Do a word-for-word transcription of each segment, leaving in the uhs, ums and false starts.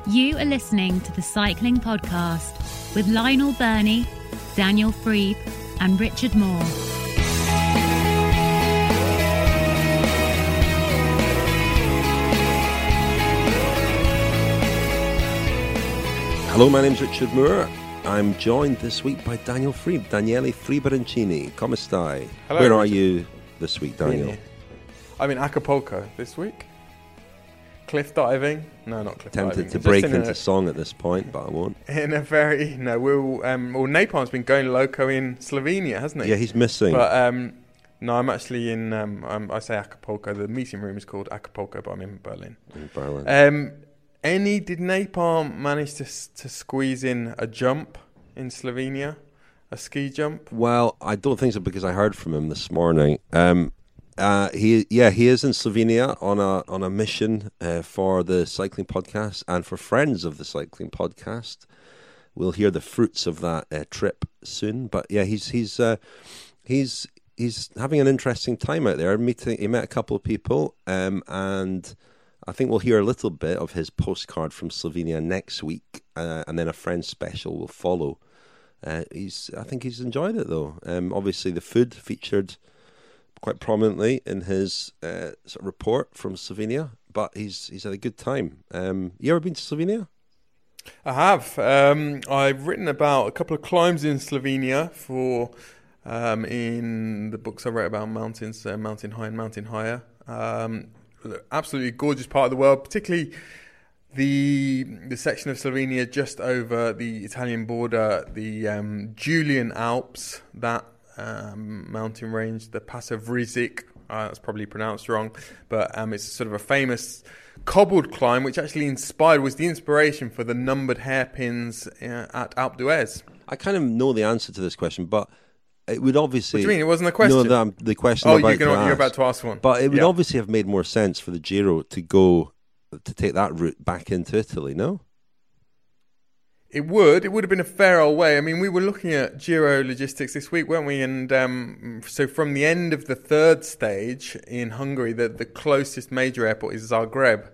You are listening to the Cycling Podcast with Lionel Birnie, Daniel Friebe and Richard Moore. Hello, my name's Richard Moore. I'm joined this week by Daniel Friebe, Daniele Frieberancini. Come stai? Hello, Where Richard. are you this week, Daniel? I'm in Acapulco this week. Cliff diving? No, not cliff Tempted diving. to Just break in into a, song at this point, but I won't. In a very no. We'll um. Well, Napalm's been going loco in Slovenia, hasn't he? Yeah, he's missing. But um, no, I'm actually in. Um, um, I say Acapulco. The meeting room is called Acapulco, but I'm in Berlin. in Berlin. Um, any did Napalm manage to s- to squeeze in a jump in Slovenia, a ski jump? Well, I don't think so because I heard from him this morning. Um, uh, he yeah, he is in Slovenia on a on a mission uh, for the Cycling Podcast and for friends of the Cycling Podcast. We'll hear the fruits of that uh, trip soon. But yeah, he's he's uh, he's he's having an interesting time out there. Meeting, he met a couple of people, um, and I think we'll hear a little bit of his postcard from Slovenia next week, uh, and then a friend special will follow. Uh, he's, I think he's enjoyed it though. Um, obviously, the food featured quite prominently in his uh, sort of report from Slovenia, but he's he's had a good time. Um, you ever been to Slovenia? I have. Um, I've written about a couple of climbs in Slovenia for um, in the books I wrote about mountains, uh, Mountain High and Mountain Higher. Um, absolutely gorgeous part of the world, particularly the the section of Slovenia just over the Italian border, the um, Julian Alps, that um, mountain range, the Pass of Rizik. Uh, that's probably pronounced wrong, but um, it's sort of a famous cobbled climb, which actually inspired was the inspiration for the numbered hairpins uh, at Alpe d'Huez. I kind of know the answer to this question, but it would obviously. What do you mean? It wasn't a question. No, the, the question. Oh, I'm about you're, gonna, to you're ask. about to ask one. But it would Yeah. obviously have made more sense for the Giro to go to take that route back into Italy. No. It would. It would have been a fair old way. I mean, we were looking at Giro logistics this week, weren't we? And um, so from the end of the third stage in Hungary, the, the closest major airport is Zagreb,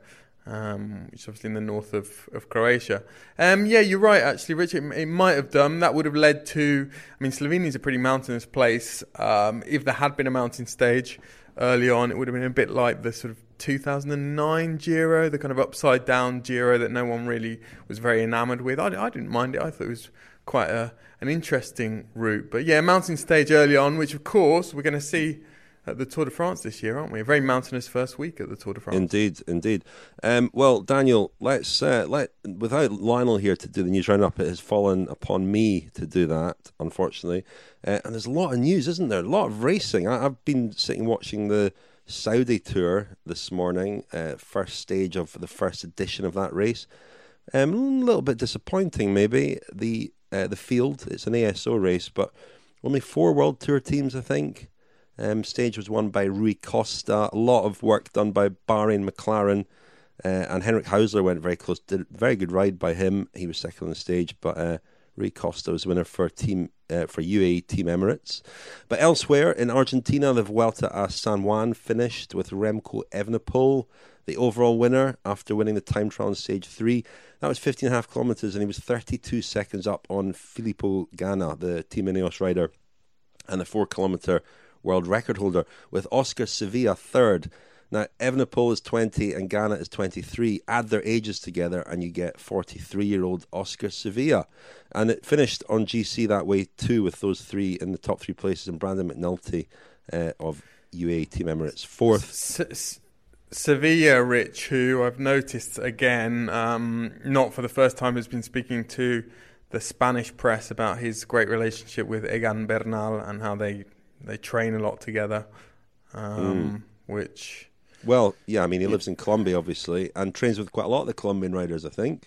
um, which is obviously in the north of, of Croatia. Um, yeah, you're right, actually, Rich. It, it might have done. That would have led to... I mean, Slovenia is a pretty mountainous place. Um, if there had been a mountain stage early on, it would have been a bit like the sort of two thousand nine Giro, the kind of upside down Giro that no one really was very enamoured with. I, I didn't mind it. I thought it was quite a, an interesting route. But yeah, mountain stage early on, which of course we're going to see at the Tour de France this year, aren't we? A very mountainous first week at the Tour de France. Indeed, indeed. Um, well, Daniel, let's uh, let without Lionel here to do the news roundup, it has fallen upon me to do that, unfortunately. Uh, and there's a lot of news, isn't there? A lot of racing. I, I've been sitting watching the Saudi Tour this morning, uh, first stage of the first edition of that race. Um, a little bit disappointing, maybe the uh, the field. It's an A S O race, but only four World Tour teams, I think. Um, stage was won by Rui Costa. A lot of work done by Bahrain McLaren, uh, and Henrik Hausler went very close. Did a very good ride by him. He was second on the stage, but uh, Rui Costa was winner for team uh, for U A E Team Emirates. But elsewhere in Argentina, the Vuelta a San Juan finished with Remco Evenepoel, the overall winner after winning the time trial on stage three. That was fifteen and a half kilometres, and he was thirty-two seconds up on Filippo Ganna, the Team Ineos rider, and the four kilometre world record holder, with Oscar Sevilla third. Now, Evenepoel is twenty and Ganna is twenty-three. Add their ages together and you get forty-three-year-old Oscar Sevilla. And it finished on G C that way too, with those three in the top three places, and Brandon McNulty uh, of U A E Team Emirates fourth. S- S- Sevilla, Rich, who I've noticed again, um, not for the first time, has been speaking to the Spanish press about his great relationship with Egan Bernal and how they They train a lot together, um, mm. which... Well, yeah, I mean, he lives in Colombia, obviously, and trains with quite a lot of the Colombian riders, I think.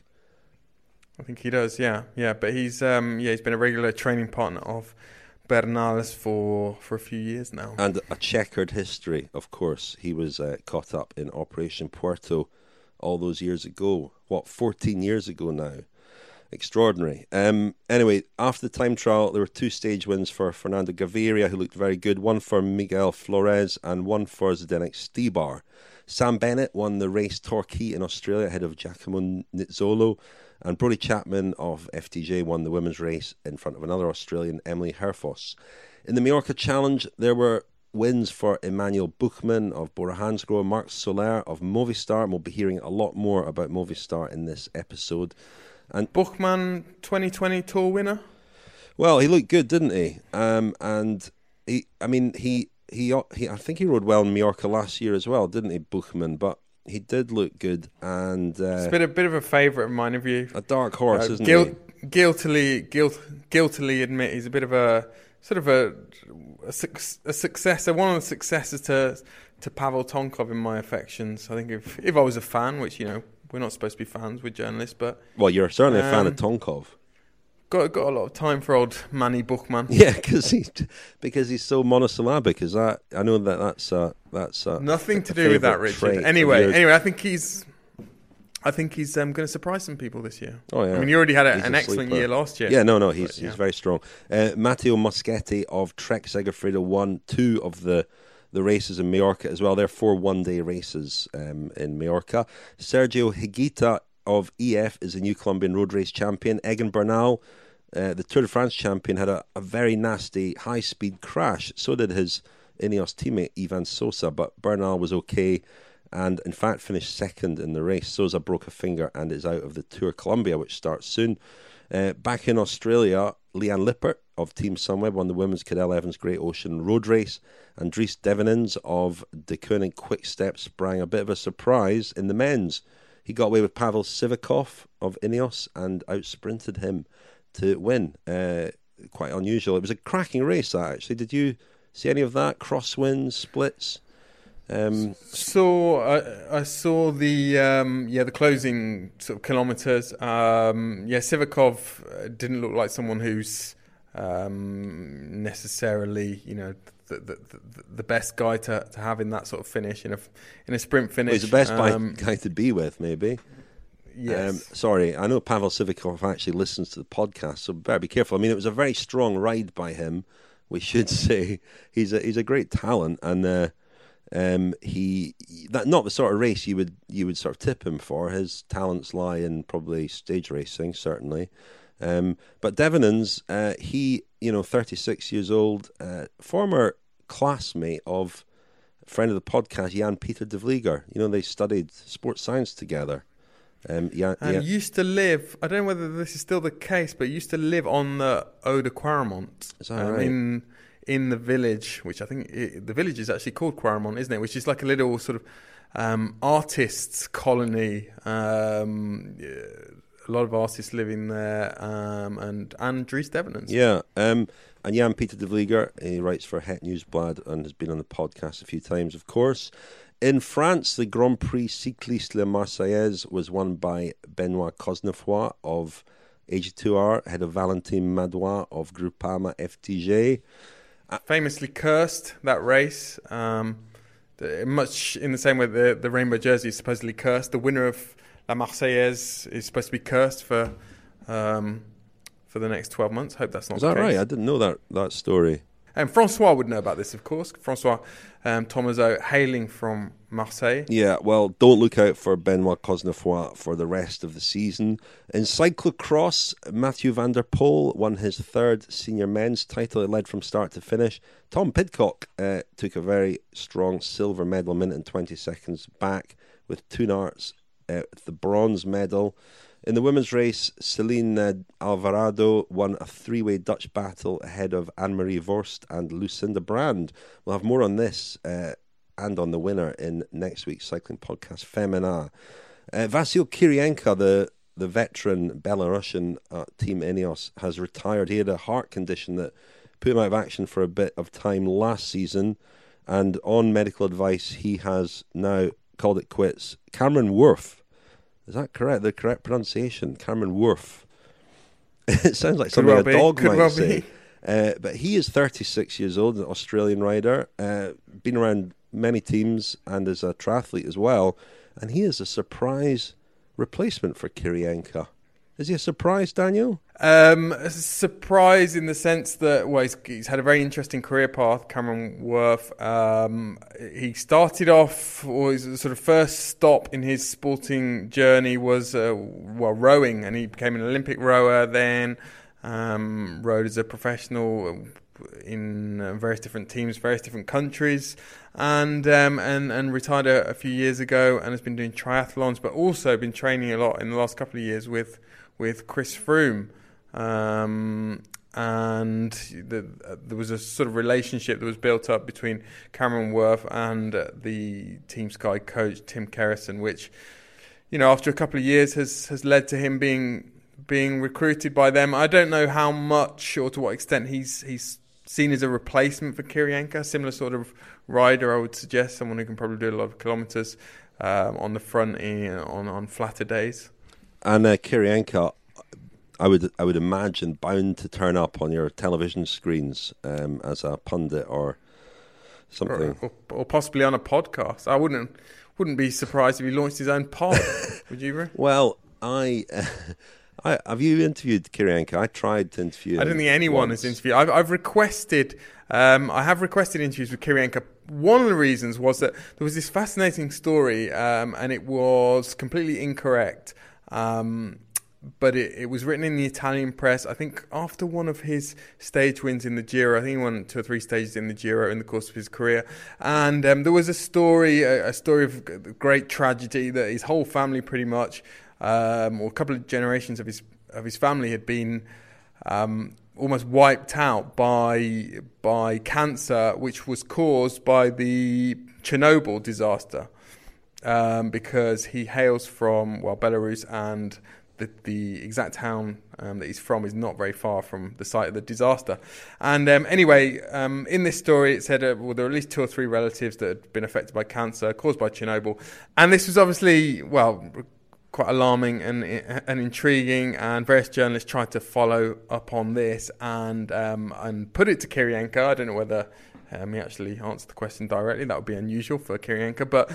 I think he does, yeah. Yeah, but he's um, yeah he's been a regular training partner of Bernal's for, for a few years now. And a checkered history, of course. He was uh, caught up in Operation Puerto all those years ago. What, fourteen years ago now? Extraordinary. Um, anyway, after the time trial, there were two stage wins for Fernando Gaviria, who looked very good. One for Miguel Flores and one for Zdenek Stybar. Sam Bennett won the race Torquay in Australia ahead of Giacomo Nizzolo. And Brodie Chapman of F D J won the women's race in front of another Australian, Emily Herfoss. In the Majorca Challenge, there were wins for Emmanuel Buchmann of Bora Hansgrohe, Marc Soler of Movistar, and we'll be hearing a lot more about Movistar in this episode. And Buchmann, twenty twenty Tour winner? Well, he looked good, didn't he? Um, and he, I mean, he, he, he, I think he rode well in Majorca last year as well, didn't he, Buchmann? But he did look good, and uh, it's been a bit of a favourite of mine. Have you? A dark horse, uh, isn't guilt, he? Guiltily, guilt, guiltily admit he's a bit of a sort of a a, a successor, one of the successors to to Pavel Tonkov in my affections. I think if if I was a fan, which you know we're not supposed to be fans, we're journalists, but well, you're certainly um, a fan of Tonkov. Got got a lot of time for old Manny Buchmann. Yeah, because he because he's so monosyllabic. Is that I know that that's uh, that's uh, nothing to do with that, Richard. Anyway, anyway, I think he's I think he's um, going to surprise some people this year. Oh yeah, I mean, you already had a, an excellent year last year. Yeah, no, no, he's but, yeah. he's very strong. Uh, Matteo Moschetti of Trek Segafredo won two of the. the races in Majorca as well. They're four one-day races um, in Majorca. Sergio Higuita of E F is the new Colombian road race champion. Egan Bernal, uh, the Tour de France champion, had a, a very nasty high-speed crash. So did his Ineos teammate Ivan Sosa, but Bernal was okay and in fact finished second in the race. Sosa broke a finger and is out of the Tour Colombia, which starts soon. Uh, back in Australia, Leanne Lippert of Team Sunweb won the women's Cadel Evans Great Ocean Road Race, and Dries Devenins of De Koning Quick Step sprang a bit of a surprise in the men's. He got away with Pavel Sivakov of Ineos and outsprinted him to win. Uh, quite unusual. It was a cracking race, that actually. Did you see any of that? Crosswinds, splits? Um, so I, I saw the um, yeah the closing sort of kilometres. Um, yeah, Sivakov didn't look like someone who's um, necessarily you know the, the, the, the best guy to, to have in that sort of finish in a in a sprint finish. Well, he's the best um, guy to be with, maybe. Yes. Um, sorry, I know Pavel Sivakov actually listens to the podcast, so better be careful. I mean, it was a very strong ride by him. We should say he's a he's a great talent, and. Uh, Um, he that not the sort of race you would you would sort of tip him for. His talents lie in probably stage racing, certainly. Um, but Devenins, uh, he you know, thirty-six years old, uh, former classmate of a friend of the podcast, Jan Peter de Vlieger. You know, they studied sports science together. Um, Jan, and Jan, used to live. I don't know whether this is still the case, but used to live on the Eau de Quaremont. Is that um, right? In, in the village, which I think it, the village is actually called Quaremont, isn't it? Which is like a little sort of um, artists' colony. Um, a lot of artists living there, um, and and Dries Devenins. Yeah, um, and Jan Peter de Vlieger, he writes for Het Nieuwsblad and has been on the podcast a few times, of course. In France, the Grand Prix Cycliste La Marseillaise was won by Benoit Cosnefroy of A G two R, ahead of Valentin Madouas of Groupama F D J. Famously cursed, that race, um, the, much in the same way the, the rainbow jersey is supposedly cursed. The winner of La Marseillaise is supposed to be cursed for um, for the next twelve months. Hope that's not Is the that case. right? I didn't know that, that story. And Francois would know about this, of course. Francois um, Thomazeau, hailing from Marseille. Yeah, well, don't look out for Benoit Cosnefroy for the rest of the season. In cyclocross, Mathieu van der Poel won his third senior men's title. It led from start to finish. Tom Pidcock uh, took a very strong silver medal, a minute and twenty seconds back, with Toonarts uh, the bronze medal. In the women's race, Celine uh, Alvarado won a three-way Dutch battle ahead of Anne-Marie Vorst and Lucinda Brand. We'll have more on this uh, and on the winner in next week's cycling podcast, Femina. Uh, Vasyl Kirienka, the, the veteran Belarusian uh, Team Ineos, has retired. He had a heart condition that put him out of action for a bit of time last season, and on medical advice, he has now called it quits. Cameron Worth, is that correct? The correct pronunciation, Cameron Worth. It sounds like something well a dog might well say. Uh, but he is thirty-six years old, an Australian rider, uh, been around many teams and is a triathlete as well. And he is a surprise replacement for Kirienka. Is he a surprise, Daniel? Um, a surprise in the sense that, well, he's, he's had a very interesting career path, Cameron Worth. Um, he started off, or his sort of first stop in his sporting journey was, uh, well, rowing, and he became an Olympic rower, then um, rowed as a professional in uh, various different teams, various different countries, and um, and and retired a, a few years ago, and has been doing triathlons, but also been training a lot in the last couple of years with with Chris Froome. Um, and the, uh, there was a sort of relationship that was built up between Cameron Worth and uh, the Team Sky coach Tim Kerrison, which, you know, after a couple of years has has led to him being being recruited by them. I don't know how much or to what extent he's he's seen as a replacement for Kirienka, similar sort of rider, I would suggest, someone who can probably do a lot of kilometres um, on the front in, on on flatter days. And uh, Kirienka, I would I would imagine bound to turn up on your television screens um, as a pundit or something, or, or, or possibly on a podcast. I wouldn't wouldn't be surprised if he launched his own pod. Would you, Ray? Well, I, uh, I have you interviewed Kirienka? I tried to interview him I don't think anyone once. has interviewed. I've, I've requested. Um, I have requested interviews with Kirienka. One of the reasons was that there was this fascinating story, um, and it was completely incorrect. Um, But it, it was written in the Italian press, I think, after one of his stage wins in the Giro. I think he won two or three stages in the Giro in the course of his career. And um, there was a story, a, a story of great tragedy that his whole family pretty much, um, or a couple of generations of his of his family had been um, almost wiped out by by cancer, which was caused by the Chernobyl disaster, um, because he hails from, well, Belarus, and The, the exact town um, that he's from is not very far from the site of the disaster. And um, anyway, um, in this story, it said uh, well, there were at least two or three relatives that had been affected by cancer caused by Chernobyl. And this was obviously, well, quite alarming and and intriguing. And various journalists tried to follow up on this and um, and put it to Kirienka. I don't know whether um, he actually answered the question directly. That would be unusual for Kirienka, but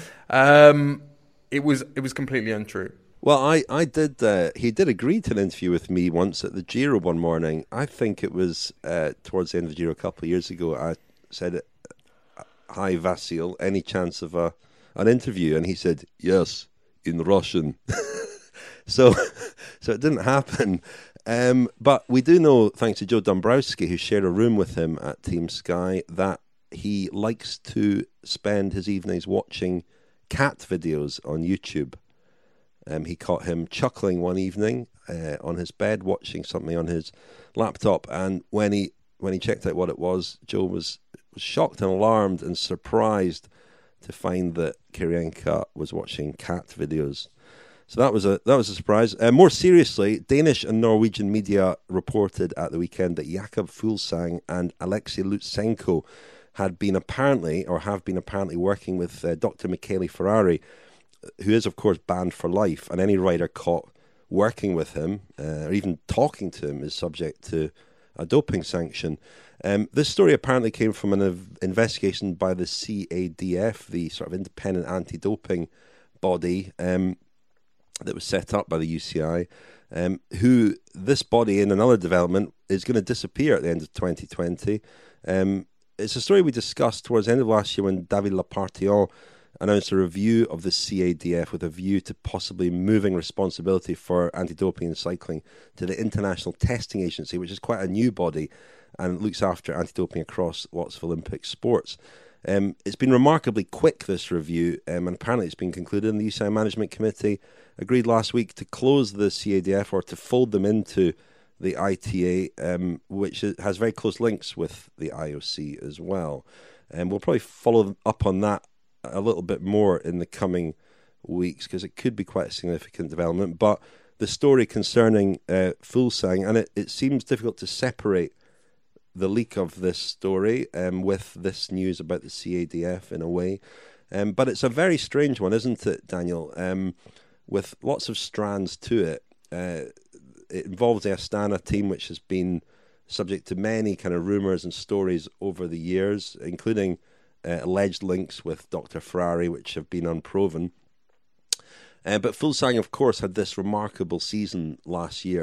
um, it was it was completely untrue. Well, I, I did, uh, he did agree to an interview with me once at the Giro one morning. I think it was uh, towards the end of the Giro a couple of years ago. I said, hi, Vasil, any chance of a, an interview? And he said, yes, in Russian. so so it didn't happen. Um, but we do know, thanks to Joe Dombrowski, who shared a room with him at Team Sky, that he likes to spend his evenings watching cat videos on YouTube. Um, he caught him chuckling one evening uh, on his bed, watching something on his laptop, and when he when he checked out what it was, Joe was, was shocked and alarmed and surprised to find that Kirienka was watching cat videos. So that was a that was a surprise. Uh, more seriously, Danish and Norwegian media reported at the weekend that Jakob Fuglsang and Alexei Lutsenko had been apparently, or have been apparently, working with uh, Doctor Michele Ferrari, who is, of course, banned for life, and any rider caught working with him uh, or even talking to him is subject to a doping sanction. Um, this story apparently came from an ev- investigation by the C A D F, the sort of independent anti-doping body um, that was set up by the U C I, um, who this body, in another development, is going to disappear at the end of twenty twenty. Um, it's a story we discussed towards the end of last year when David Lapartillon announced a review of the C A D F with a view to possibly moving responsibility for anti-doping in cycling to the International Testing Agency, which is quite a new body and looks after anti-doping across lots of Olympic sports. Um, it's been remarkably quick, this review, um, and apparently it's been concluded, and the U C I Management Committee agreed last week to close the C A D F, or to fold them into the I T A, um, which has very close links with the I O C as well. And um, we'll probably follow up on that a little bit more in the coming weeks, because it could be quite a significant development. But the story concerning uh, Fuglsang, and it, it seems difficult to separate the leak of this story um, with this news about the C A D F in a way. Um, but it's a very strange one, isn't it, Daniel? Um, with lots of strands to it. Uh, it involves the Astana team, which has been subject to many kind of rumours and stories over the years, including Uh, alleged links with Doctor Ferrari, which have been unproven. Uh, but Fuglsang, of course, had this remarkable season last year.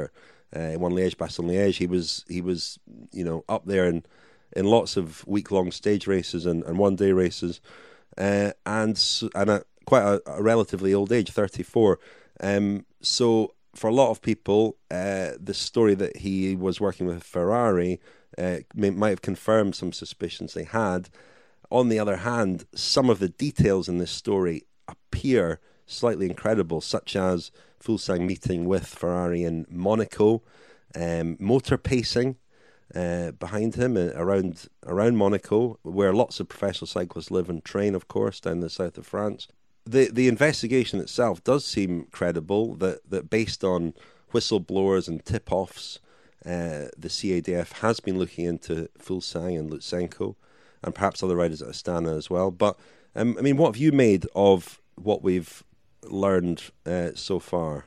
Uh, he won Liège-Bastogne-Liège. He was he was you know up there in in lots of week long stage races and, and one day races, uh, and and at quite a, a relatively old age, thirty-four. Um, so for a lot of people, uh, the story that he was working with Ferrari uh, may, might have confirmed some suspicions they had. On the other hand, some of the details in this story appear slightly incredible, such as Fuglsang meeting with Ferrari in Monaco, um, motor pacing uh, behind him uh, around around Monaco, where lots of professional cyclists live and train, of course, down the south of France. The the investigation itself does seem credible, that, that based on whistleblowers and tip-offs, uh, the C A D F has been looking into Fuglsang and Lutsenko, and perhaps other riders at Astana as well. But, um, I mean, what have you made of what we've learned uh, so far?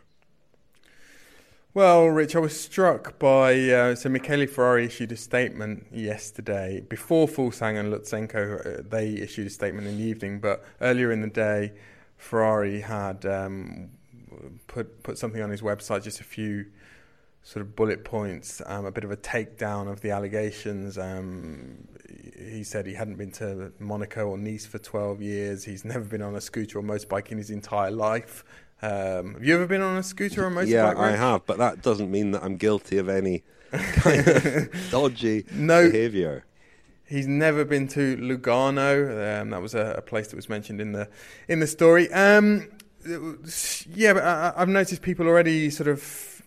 Well, Rich, I was struck by, uh, so Michele Ferrari issued a statement yesterday. Before Fuglsang and Lutsenko, uh, they issued a statement in the evening, but earlier in the day, Ferrari had um, put put something on his website, just a few sort of bullet points, um, a bit of a takedown of the allegations. Um, he said he hadn't been to Monaco or Nice for twelve years. He's never been on a scooter or motorbike in his entire life. Um, have you ever been on a scooter or motorbike? Yeah, Rich? I have, but that doesn't mean that I'm guilty of any kind of dodgy no, behaviour. He's never been to Lugano. Um, that was a, a place that was mentioned in the in the story. Um, yeah, but I, I've noticed people already sort of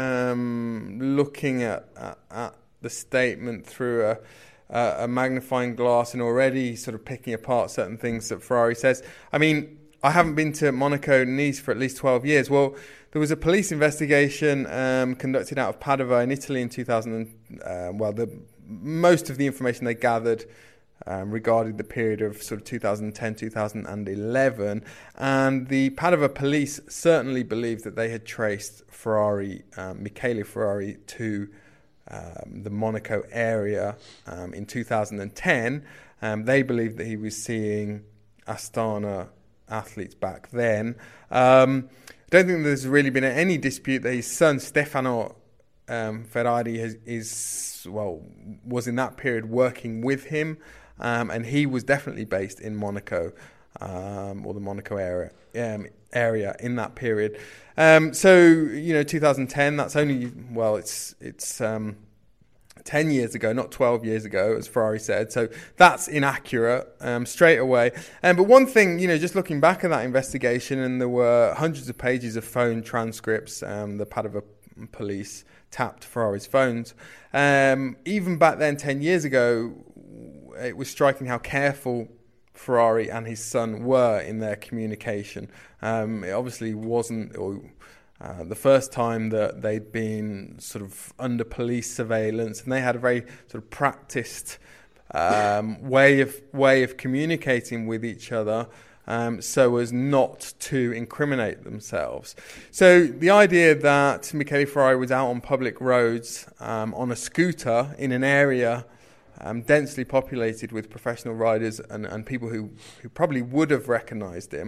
um, looking at, at, at the statement through a. Uh, a magnifying glass and already sort of picking apart certain things that Ferrari says. I mean, I haven't been to Monaco, Nice for at least twelve years. Well, there was a police investigation um, conducted out of Padova in Italy in two thousand. Uh, well, the most of the information they gathered um, regarding the period of sort of two thousand ten, two thousand eleven, and the Padova police certainly believed that they had traced Ferrari, um, Michele Ferrari, to Um, the Monaco area um, in two thousand ten. Um, they believed that he was seeing Astana athletes back then. Um, I don't think there's really been any dispute that his son Stefano um, Ferrari has, is well was in that period working with him, um, and he was definitely based in Monaco um, or the Monaco area um, area in that period. Um, so, you know, two thousand ten, that's only, well, it's it's um, ten years ago, not twelve years ago, as Ferrari said. So that's inaccurate um, straight away. Um, but one thing, you know, just looking back at that investigation, and there were hundreds of pages of phone transcripts, um, the Padova police tapped Ferrari's phones. Um, even back then, ten years ago, it was striking how careful Ferrari and his son were in their communication. Um, it obviously wasn't or, uh, the first time that they'd been sort of under police surveillance, and they had a very sort of practiced um, way of way of communicating with each other, um, so as not to incriminate themselves. So the idea that Michele Ferrari was out on public roads um, on a scooter in an area Um, densely populated with professional riders and, and people who, who probably would have recognised him,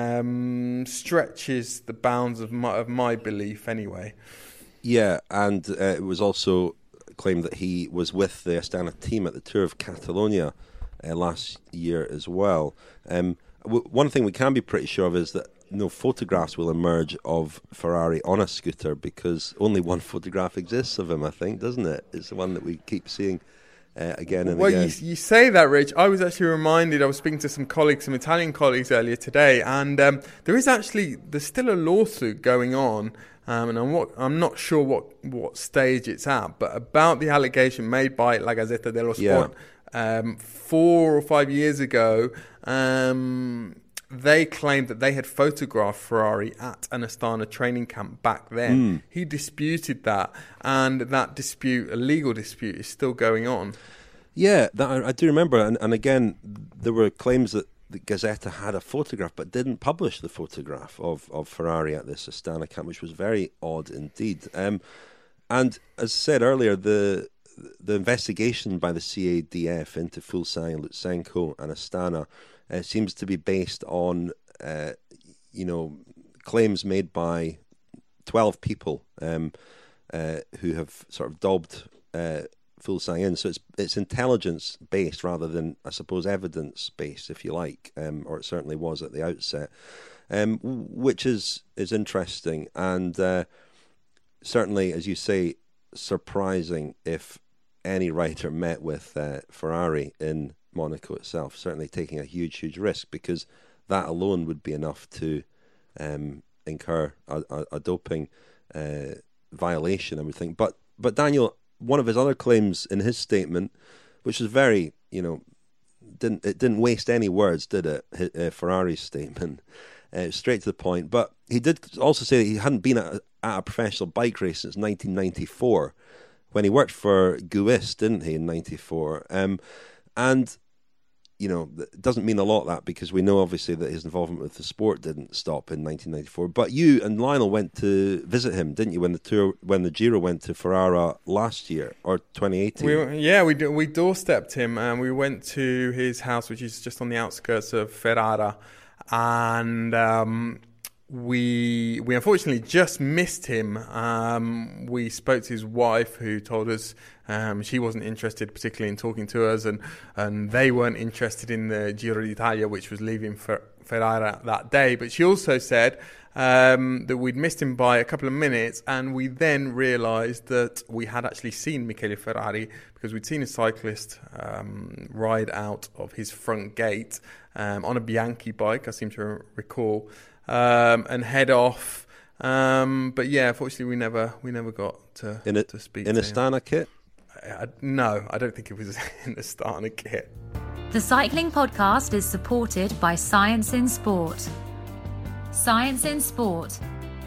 um, stretches the bounds of my, of my belief anyway. Yeah, and uh, it was also claimed that he was with the Astana team at the Tour of Catalonia uh, last year as well. Um, w- one thing we can be pretty sure of is that no photographs will emerge of Ferrari on a scooter, because only one photograph exists of him, I think, doesn't it? It's the one that we keep seeing Uh, again and well, again. you, you say that, Rich. I was actually reminded, I was speaking to some colleagues, some Italian colleagues earlier today, and um, there is actually, there's still a lawsuit going on, um, and I'm, what, I'm not sure what, what stage it's at, but about the allegation made by La Gazzetta dello Sport. Yeah. Um, four or five years ago, um, they claimed that they had photographed Ferrari at an Astana training camp back then. Mm. He disputed that, and that dispute, a legal dispute, is still going on. Yeah, that, I, I do remember, and, and again, there were claims that the Gazzetta had a photograph but didn't publish the photograph of, of Ferrari at this Astana camp, which was very odd indeed. Um, and as I said earlier, the the investigation by the C A D F into Fuglsang, Lutsenko and Astana Uh, seems to be based on, uh, you know, claims made by twelve people, um, uh, who have sort of dobbed uh, Fuglsang in. So it's it's intelligence based rather than, I suppose, evidence based, if you like, um, or it certainly was at the outset, um, which is is interesting and uh, certainly, as you say, surprising if any rider met with uh, Ferrari in Monaco itself. Certainly taking a huge, huge risk, because that alone would be enough to um, incur a, a, a doping uh, violation, I would think. But but Daniel, one of his other claims in his statement, which was very, you know, didn't it didn't waste any words, did it? Uh, Ferrari's statement, uh, straight to the point. But he did also say that he hadn't been at a, at a professional bike race since nineteen ninety-four, when he worked for Guis, didn't he, in ninety-four? Um, and you know, it doesn't mean a lot, that, because we know obviously that his involvement with the sport didn't stop in nineteen ninety-four. But you and Lionel went to visit him, didn't you, when the tour, when the Giro went to Ferrara last year, or twenty eighteen? We, yeah, we we doorstepped him, and we went to his house, which is just on the outskirts of Ferrara, and um, we we unfortunately just missed him. Um, we spoke to his wife, who told us um, she wasn't interested particularly in talking to us, and, and they weren't interested in the Giro d'Italia, which was leaving for Ferrara that day. But she also said um, that we'd missed him by a couple of minutes, and we then realised that we had actually seen Michele Ferrari, because we'd seen a cyclist um, ride out of his front gate um, on a Bianchi bike, I seem to recall, um, and head off. Um, but yeah, unfortunately, we never we never got to, in a, to speak in to a him. Astana kit? I, I, no, I don't think it was in the Astana kit. The Cycling Podcast is supported by Science in Sport. Science in Sport.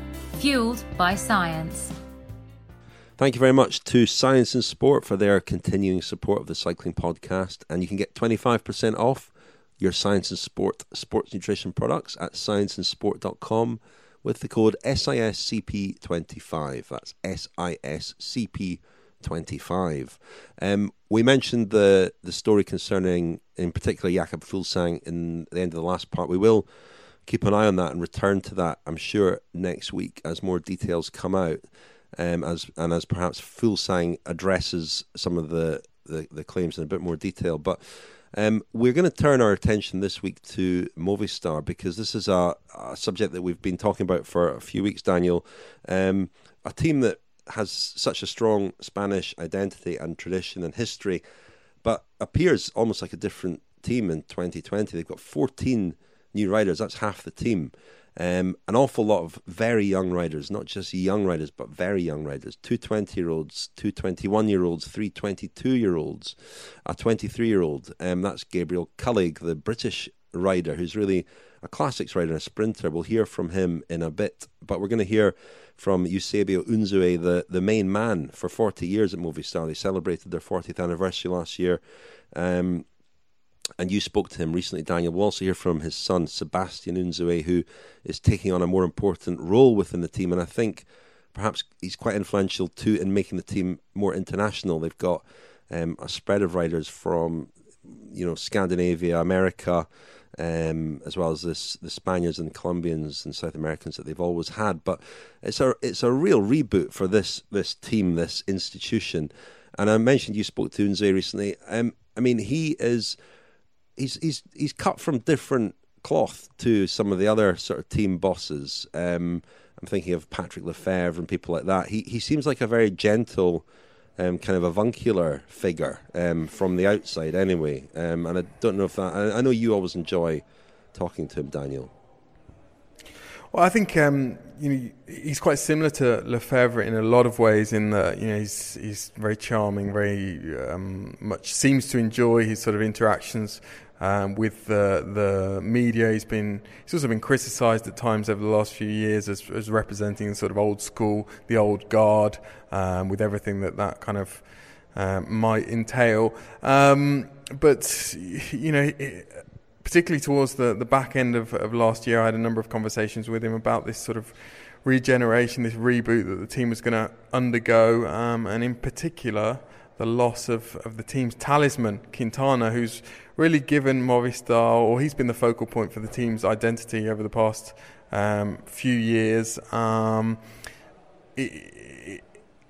Fueled by science. Thank you very much to Science in Sport for their continuing support of the Cycling Podcast. And you can get twenty-five percent off your Science in Sport sports nutrition products at science in sport dot com with the code S I S C P twenty-five. That's S I S C P twenty-five. Um, we mentioned the the story concerning, in particular, Jakob Fuglsang in the end of the last part. We will keep an eye on that and return to that, I'm sure, next week as more details come out, um, as and as perhaps Fuglsang addresses some of the, the, the claims in a bit more detail. But um, we're going to turn our attention this week to Movistar, because this is a, a subject that we've been talking about for a few weeks, Daniel. Um, a team that has such a strong Spanish identity and tradition and history, but appears almost like a different team in twenty twenty. They've got fourteen new riders. That's half the team. Um, an awful lot of very young riders, not just young riders, but very young riders. Two twenty-year-olds, two twenty-one-year-olds, three twenty-two-year-olds, a twenty-three-year-old. Um, that's Gabriel Cullig, the British rider, who's really a classics rider and a sprinter. We'll hear from him in a bit, but we're going to hear from Eusebio Unzue, the, the main man for forty years at Movistar. They celebrated their fortieth anniversary last year. Um, and you spoke to him recently, Daniel. We'll also hear from his son, Sebastian Unzue, who is taking on a more important role within the team. And I think perhaps he's quite influential too in making the team more international. They've got um, a spread of riders from, you know, Scandinavia, America, Um, as well as this, the Spaniards and Colombians and South Americans that they've always had. But it's a it's a real reboot for this this team, this institution. And I mentioned you spoke to Unzue recently. Um, I mean, he is he's he's he's cut from different cloth to some of the other sort of team bosses. Um, I'm thinking of Patrick Lefevere and people like that. He he seems like a very gentle, Um, kind of avuncular figure um, from the outside anyway. Um, and I don't know if that... I, I know you always enjoy talking to him, Daniel. Well, I think um, you know he's quite similar to Lefevere in a lot of ways, in that, you know, he's he's very charming, very um, much seems to enjoy his sort of interactions um, with the the media. He's been he's also been criticised at times over the last few years as as representing sort of old school, the old guard, um, with everything that that kind of um, might entail. Um, but you know. It, Particularly towards the, the back end of, of last year, I had a number of conversations with him about this sort of regeneration, this reboot that the team was going to undergo, um, and in particular, the loss of, of the team's talisman, Quintana, who's really given Movistar, or he's been the focal point for the team's identity over the past um, few years. Um, it, it,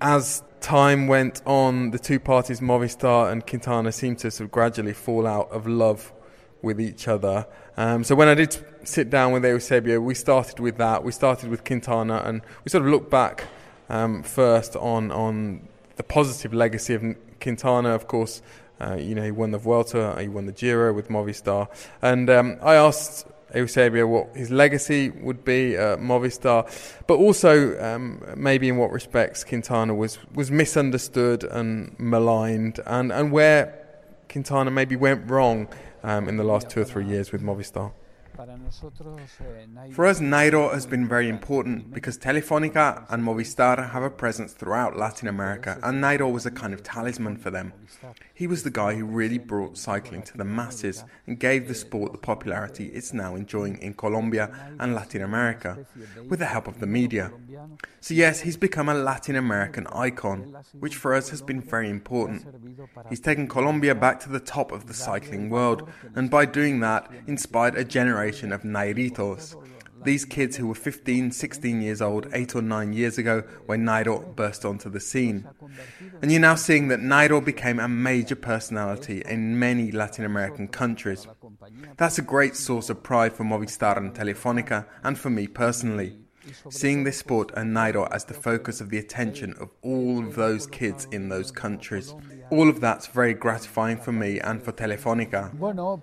as time went on, the two parties, Movistar and Quintana, seemed to sort of gradually fall out of love with each other. Um, so when I did sit down with Eusebio, we started with that. We started with Quintana, and we sort of looked back um, first on on the positive legacy of Quintana. Of course, uh, you know, he won the Vuelta, he won the Giro with Movistar, and um, I asked Eusebio what his legacy would be at Movistar, but also um, maybe in what respects Quintana was, was misunderstood and maligned, and, and where Quintana maybe went wrong um, in the last two or three years with Movistar. For us, Nairo has been very important because Telefónica and Movistar have a presence throughout Latin America, and Nairo was a kind of talisman for them. He was the guy who really brought cycling to the masses and gave the sport the popularity it's now enjoying in Colombia and Latin America, with the help of the media. So yes, he's become a Latin American icon, which for us has been very important. He's taken Colombia back to the top of the cycling world, and by doing that, inspired a generation of Nairitos. These kids who were fifteen, sixteen years old, eight or nine years ago when Nairo burst onto the scene. And you're now seeing that Nairo became a major personality in many Latin American countries. That's a great source of pride for Movistar and Telefónica, and for me personally. Seeing this sport and Nairo as the focus of the attention of all of those kids in those countries. All of that's very gratifying for me and for Telefónica.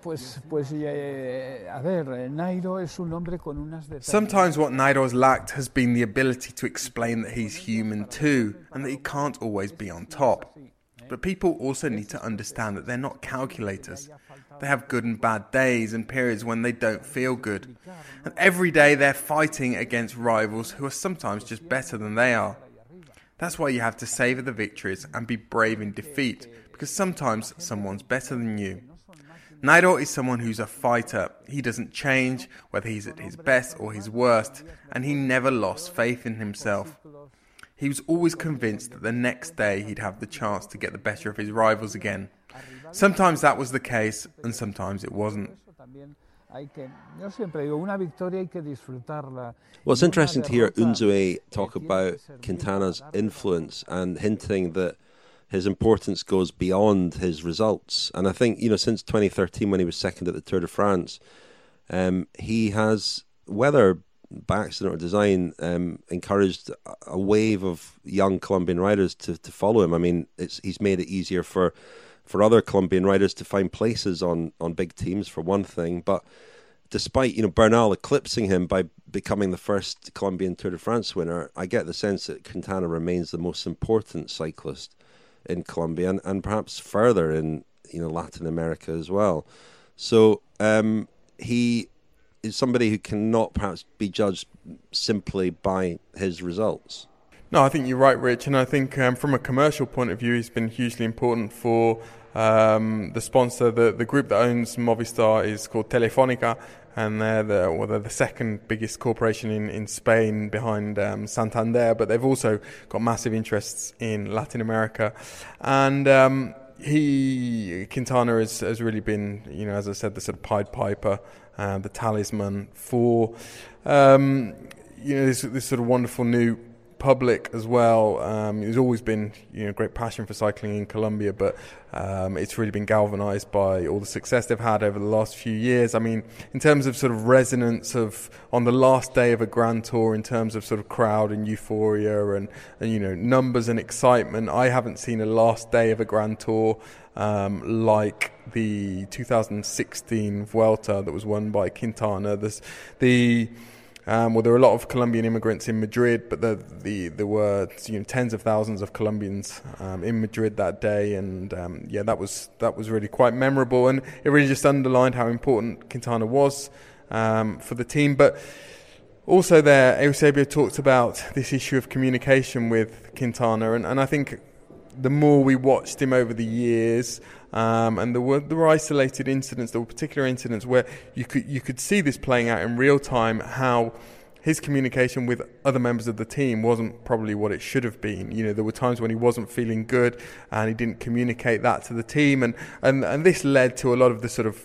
Sometimes what Nairo has lacked has been the ability to explain that he's human too, and that he can't always be on top. But people also need to understand that they're not calculators. They have good and bad days and periods when they don't feel good. And every day they're fighting against rivals who are sometimes just better than they are. That's why you have to savour the victories and be brave in defeat, because sometimes someone's better than you. Nairo is someone who's a fighter. He doesn't change, whether he's at his best or his worst, and he never lost faith in himself. He was always convinced that the next day he'd have the chance to get the better of his rivals again. Sometimes that was the case, and sometimes it wasn't. Well, it's interesting to hear Unzué talk about Quintana's influence and hinting that his importance goes beyond his results. And I think, you know, since twenty thirteen, when he was second at the Tour de France, um, he has, whether by accident or design, um, encouraged a wave of young Colombian riders to, to follow him. I mean, it's he's made it easier for for other Colombian riders to find places on, on big teams, for one thing. But despite, you know, Bernal eclipsing him by becoming the first Colombian Tour de France winner, I get the sense that Quintana remains the most important cyclist in Colombia, and, and perhaps further in, you know, Latin America as well. So um, he is somebody who cannot perhaps be judged simply by his results. No, I think you're right, Rich, and I think um, from a commercial point of view, he's been hugely important for um, the sponsor. The, the group that owns Movistar is called Telefónica, and they're the, well, they're the second biggest corporation in, in Spain behind um, Santander, but they've also got massive interests in Latin America. And um, he, Quintana has, has really been, you know, as I said, the sort of Pied Piper, uh, the talisman for, um, you know, this, this sort of wonderful new public as well. Um, there's always been, you know, great passion for cycling in Colombia, but um, it's really been galvanised by all the success they've had over the last few years. I mean, in terms of sort of resonance of on the last day of a Grand Tour, in terms of sort of crowd and euphoria and, and you know, numbers and excitement, I haven't seen a last day of a Grand Tour um, like the two thousand sixteen Vuelta that was won by Quintana. This, the Um, well, there were a lot of Colombian immigrants in Madrid, but the, the, there were, you know, tens of thousands of Colombians um, in Madrid that day, and um, yeah, that was that was really quite memorable, and it really just underlined how important Quintana was um, for the team. But also there, Eusebio talked about this issue of communication with Quintana, and, and I think the more we watched him over the years, um, and there were there were isolated incidents, there were particular incidents where you could you could see this playing out in real time, how his communication with other members of the team wasn't probably what it should have been. You know, there were times when he wasn't feeling good and he didn't communicate that to the team, and, and, and this led to a lot of the sort of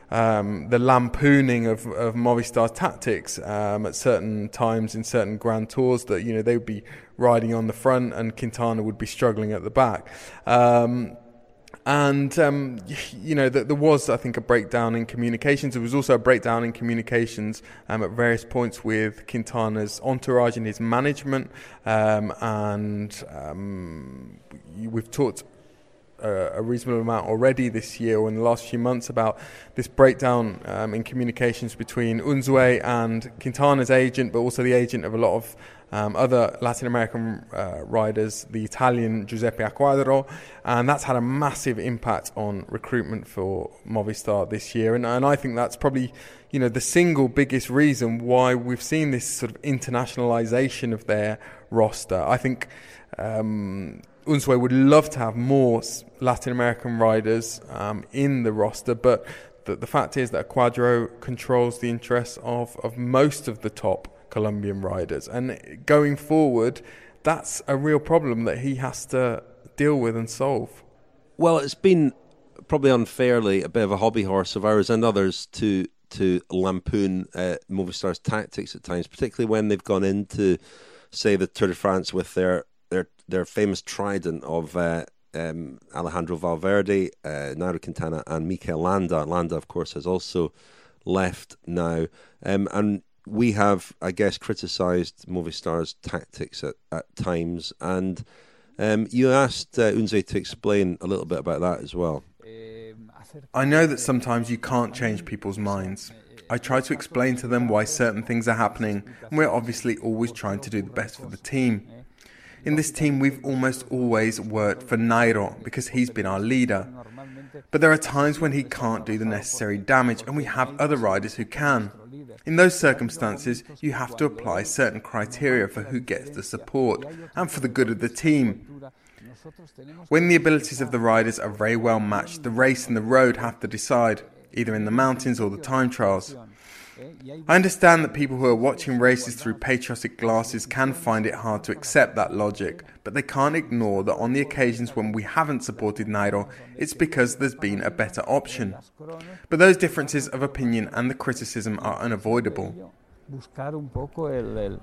um, the lampooning of, of Movistar's tactics um, at certain times in certain Grand Tours, that, you know, they would be riding on the front and Quintana would be struggling at the back. Um, and, um, you know, th- there was, I think, a breakdown in communications. There was also a breakdown in communications um, at various points with Quintana's entourage and his management. Um, and um, we've talked a reasonable amount already this year or in the last few months about this breakdown um, in communications between Unzué and Quintana's agent, but also the agent of a lot of um, other Latin American uh, riders, the Italian Giuseppe Acquadro, and that's had a massive impact on recruitment for Movistar this year. And, and I think that's probably, you know, the single biggest reason why we've seen this sort of internationalization of their roster. I think um, Unzué would love to have more Latin American riders um, in the roster, but the, the fact is that Acquadro controls the interests of, of most of the top Colombian riders. And going forward, that's a real problem that he has to deal with and solve. Well, it's been probably unfairly a bit of a hobby horse of ours and others to to lampoon uh, Movistar's tactics at times, particularly when they've gone into, say, the Tour de France with their their their famous trident of uh, um, Alejandro Valverde, uh, Nairo Quintana and Mikel Landa. Landa, of course, has also left now. Um, and we have, I guess, criticised Movistar's tactics at, at times. And um, you asked uh, Unzué to explain a little bit about that as well. I know that sometimes you can't change people's minds. I try to explain to them why certain things are happening, and we're obviously always trying to do the best for the team. In this team, we've almost always worked for Nairo because he's been our leader. But there are times when he can't do the necessary damage, and we have other riders who can. In those circumstances, you have to apply certain criteria for who gets the support and for the good of the team. When the abilities of the riders are very well matched, the race and the road have to decide, either in the mountains or the time trials. I understand that people who are watching races through patriotic glasses can find it hard to accept that logic, but they can't ignore that on the occasions when we haven't supported Nairo, it's because there's been a better option. But those differences of opinion and the criticism are unavoidable. Well,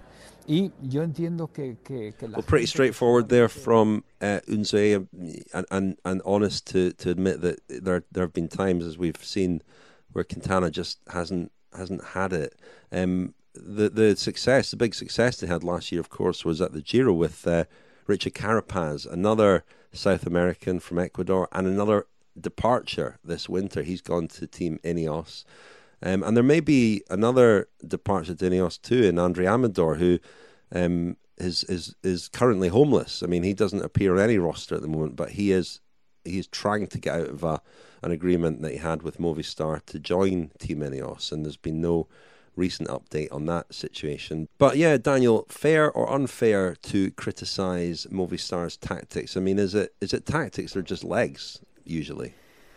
pretty straightforward there from uh, Unzué, and, and and honest to, to admit that there there have been times, as we've seen, where Quintana just hasn't hasn't had it. Um, the the success, the big success they had last year, of course, was at the Giro with uh, Richard Carapaz, another South American from Ecuador, and another departure this winter. He's gone to Team Ineos. Um, and there may be another departure to Ineos too in Andre Amador, who um, is, is is currently homeless. I mean, he doesn't appear on any roster at the moment, but he is he is trying to get out of a, an agreement that he had with Movistar to join Team Ineos, and there's been no recent update on that situation. But yeah, Daniel, fair or unfair to criticise Movistar's tactics? I mean, is it is it tactics or just legs usually?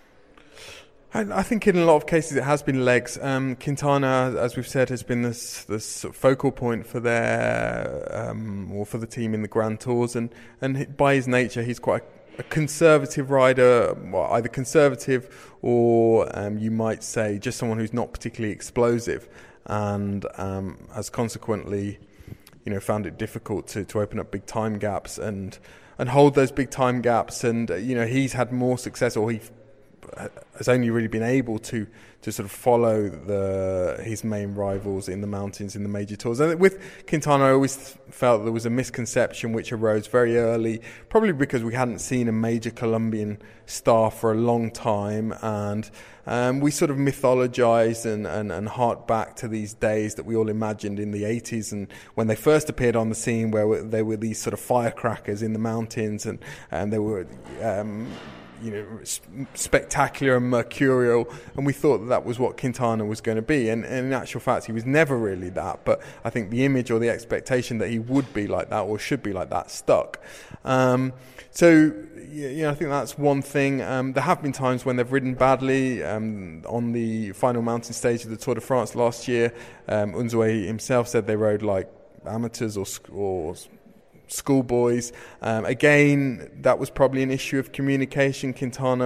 I think in a lot of cases it has been legs. Um, Quintana, as we've said, has been this this focal point for their um, or for the team in the Grand Tours, and and by his nature, he's quite a, a conservative rider, well, either conservative or um, you might say just someone who's not particularly explosive, and um, has consequently, you know, found it difficult to, to open up big time gaps and and hold those big time gaps. And uh, you know, he's had more success, or he has only really been able to to sort of follow the his main rivals in the mountains in the major tours. And with Quintana, I always felt there was a misconception which arose very early, probably because we hadn't seen a major Colombian star for a long time, and um, we sort of mythologized and, and, and harked back to these days that we all imagined in the eighties, and when they first appeared on the scene, where they were these sort of firecrackers in the mountains, and, and they were um, you know, spectacular and mercurial, and we thought that that was what Quintana was going to be, and, and in actual fact he was never really that. But I think the image or the expectation that he would be like that or should be like that stuck. Um, so you know, I think that's one thing. Um, there have been times when they've ridden badly. Um, on the final mountain stage of the Tour de France last year, um, Unzué himself said they rode like amateurs or or schoolboys. Um, again, that was probably an issue of communication. Quintana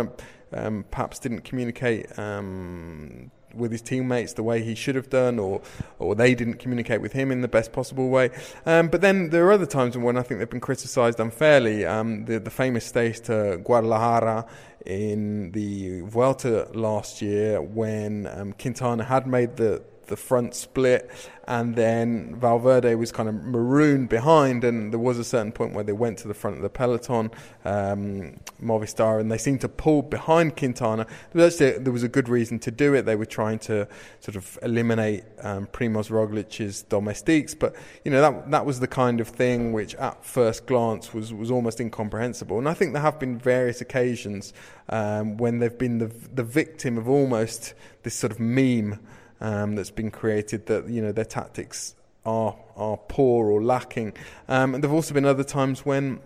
um, perhaps didn't communicate um, with his teammates the way he should have done, or or they didn't communicate with him in the best possible way. Um, but then there are other times when I think they've been criticised unfairly. Um, the, the famous stage to Guadalajara in the Vuelta last year, when um, Quintana had made the the front split, and then Valverde was kind of marooned behind, and there was a certain point where they went to the front of the peloton, um, Movistar, and they seemed to pull behind Quintana. Actually, there was a good reason to do it. They were trying to sort of eliminate um, Primoz Roglic's domestiques, but you know that that was the kind of thing which at first glance was, was almost incomprehensible. And I think there have been various occasions um, when they've been the the victim of almost this sort of meme Um, that's been created, that you know their tactics are are poor or lacking, um, and there've also been other times when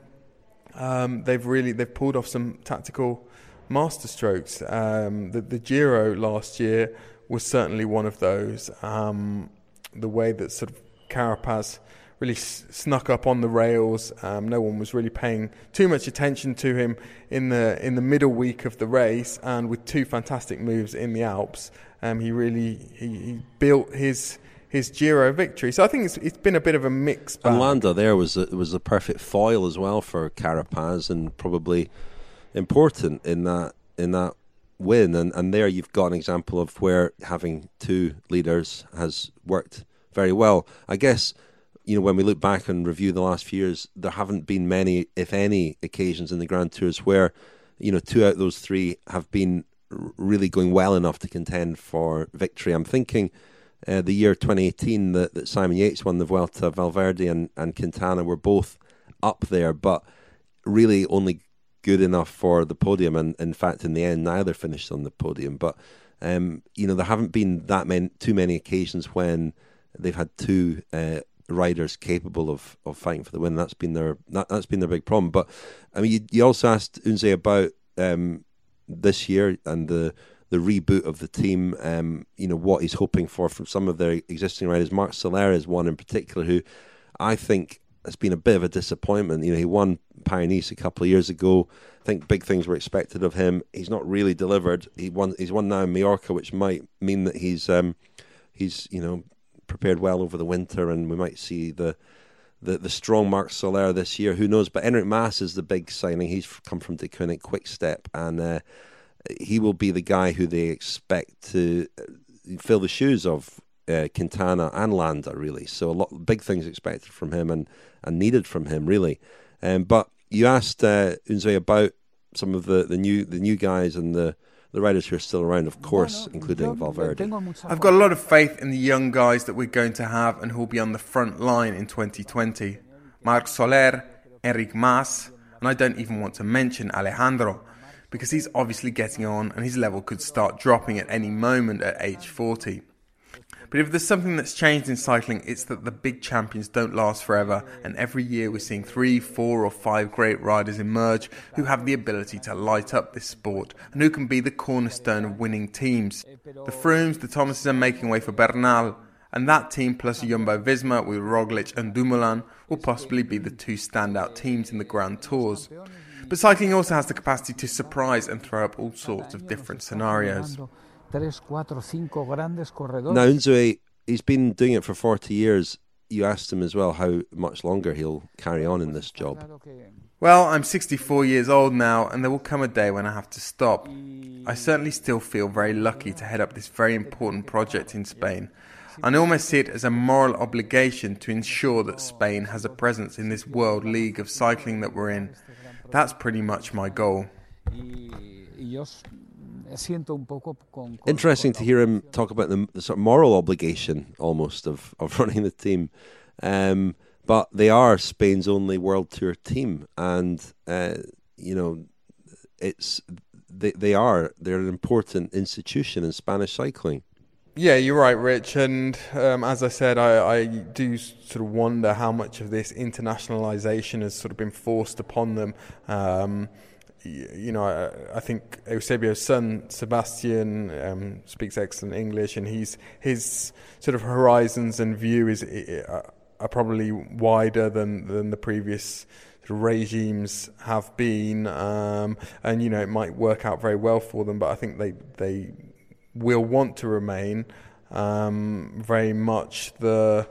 um, they've really they've pulled off some tactical masterstrokes. Um, the, the Giro last year was certainly one of those. Um, the way that sort of Carapaz really s- snuck up on the rails, um, no one was really paying too much attention to him in the in the middle week of the race, and with two fantastic moves in the Alps. Um, he really he, he built his his Giro victory. So I think it's it's been a bit of a mix. And Landa there was a, was a perfect foil as well for Carapaz, and probably important in that in that win. And and there you've got an example of where having two leaders has worked very well. I guess, you know, when we look back and review the last few years, there haven't been many, if any, occasions in the Grand Tours where, you know, two out of those three have been really going well enough to contend for victory. I'm thinking uh, the year twenty eighteen that, that Simon Yates won the Vuelta, Valverde and, and Quintana were both up there, but really only good enough for the podium. And in fact, in the end, neither finished on the podium. But um, you know, there haven't been that many, too many occasions when they've had two uh, riders capable of, of fighting for the win. That's been their that, that's been their big problem. But I mean, you, you also asked Unze about Um, this year and the the reboot of the team, um, you know, what he's hoping for from some of their existing riders. Marc Soler is one in particular who I think has been a bit of a disappointment. You know, he won Paris-Nice a couple of years ago. I think big things were expected of him. He's not really delivered. He won. He's won now in Mallorca, which might mean that he's um, he's you know prepared well over the winter, and we might see the the, the strong Marc Soler this year. Who knows? But Enric Mas is the big signing. He's come from De Koenig Quick Step, and uh, he will be the guy who they expect to fill the shoes of uh, Quintana and Landa, really. So a lot big things expected from him and, and needed from him, really. Um, but you asked uh, Unze about some of the, the new the new guys and the, the riders who are still around, of course, including Valverde. I've got a lot of faith in the young guys that we're going to have and who will be on the front line in twenty twenty. Marc Soler, Enric Mas, and I don't even want to mention Alejandro, because he's obviously getting on and his level could start dropping at any moment at age forty. But if there's something that's changed in cycling, it's that the big champions don't last forever, and every year we're seeing three, four or five great riders emerge who have the ability to light up this sport and who can be the cornerstone of winning teams. The Froomes, the Thomases are making way for Bernal, and that team plus Jumbo-Visma with Roglic and Dumoulin will possibly be the two standout teams in the Grand Tours. But cycling also has the capacity to surprise and throw up all sorts of different scenarios. Now, Unze, he's been doing it for forty years. You asked him as well how much longer he'll carry on in this job. Well, I'm sixty-four years old now, and there will come a day when I have to stop. I certainly still feel very lucky to head up this very important project in Spain. I almost see it as a moral obligation to ensure that Spain has a presence in this world league of cycling that we're in. That's pretty much my goal. Interesting to hear him talk about the, the sort of moral obligation almost of, of running the team. Um, but they are Spain's only World Tour team, and uh, you know, it's they they are they're an important institution in Spanish cycling. Yeah, you're right, Rich. And um, as I said, I, I do sort of wonder how much of this internationalization has sort of been forced upon them. Um, you, you know, I, I think Eusebio's son, Sebastian, um, speaks excellent English, and he's his sort of horizons and view is are probably wider than, than the previous regimes have been, um, and you know it might work out very well for them. But I think they they will want to remain um, very much the.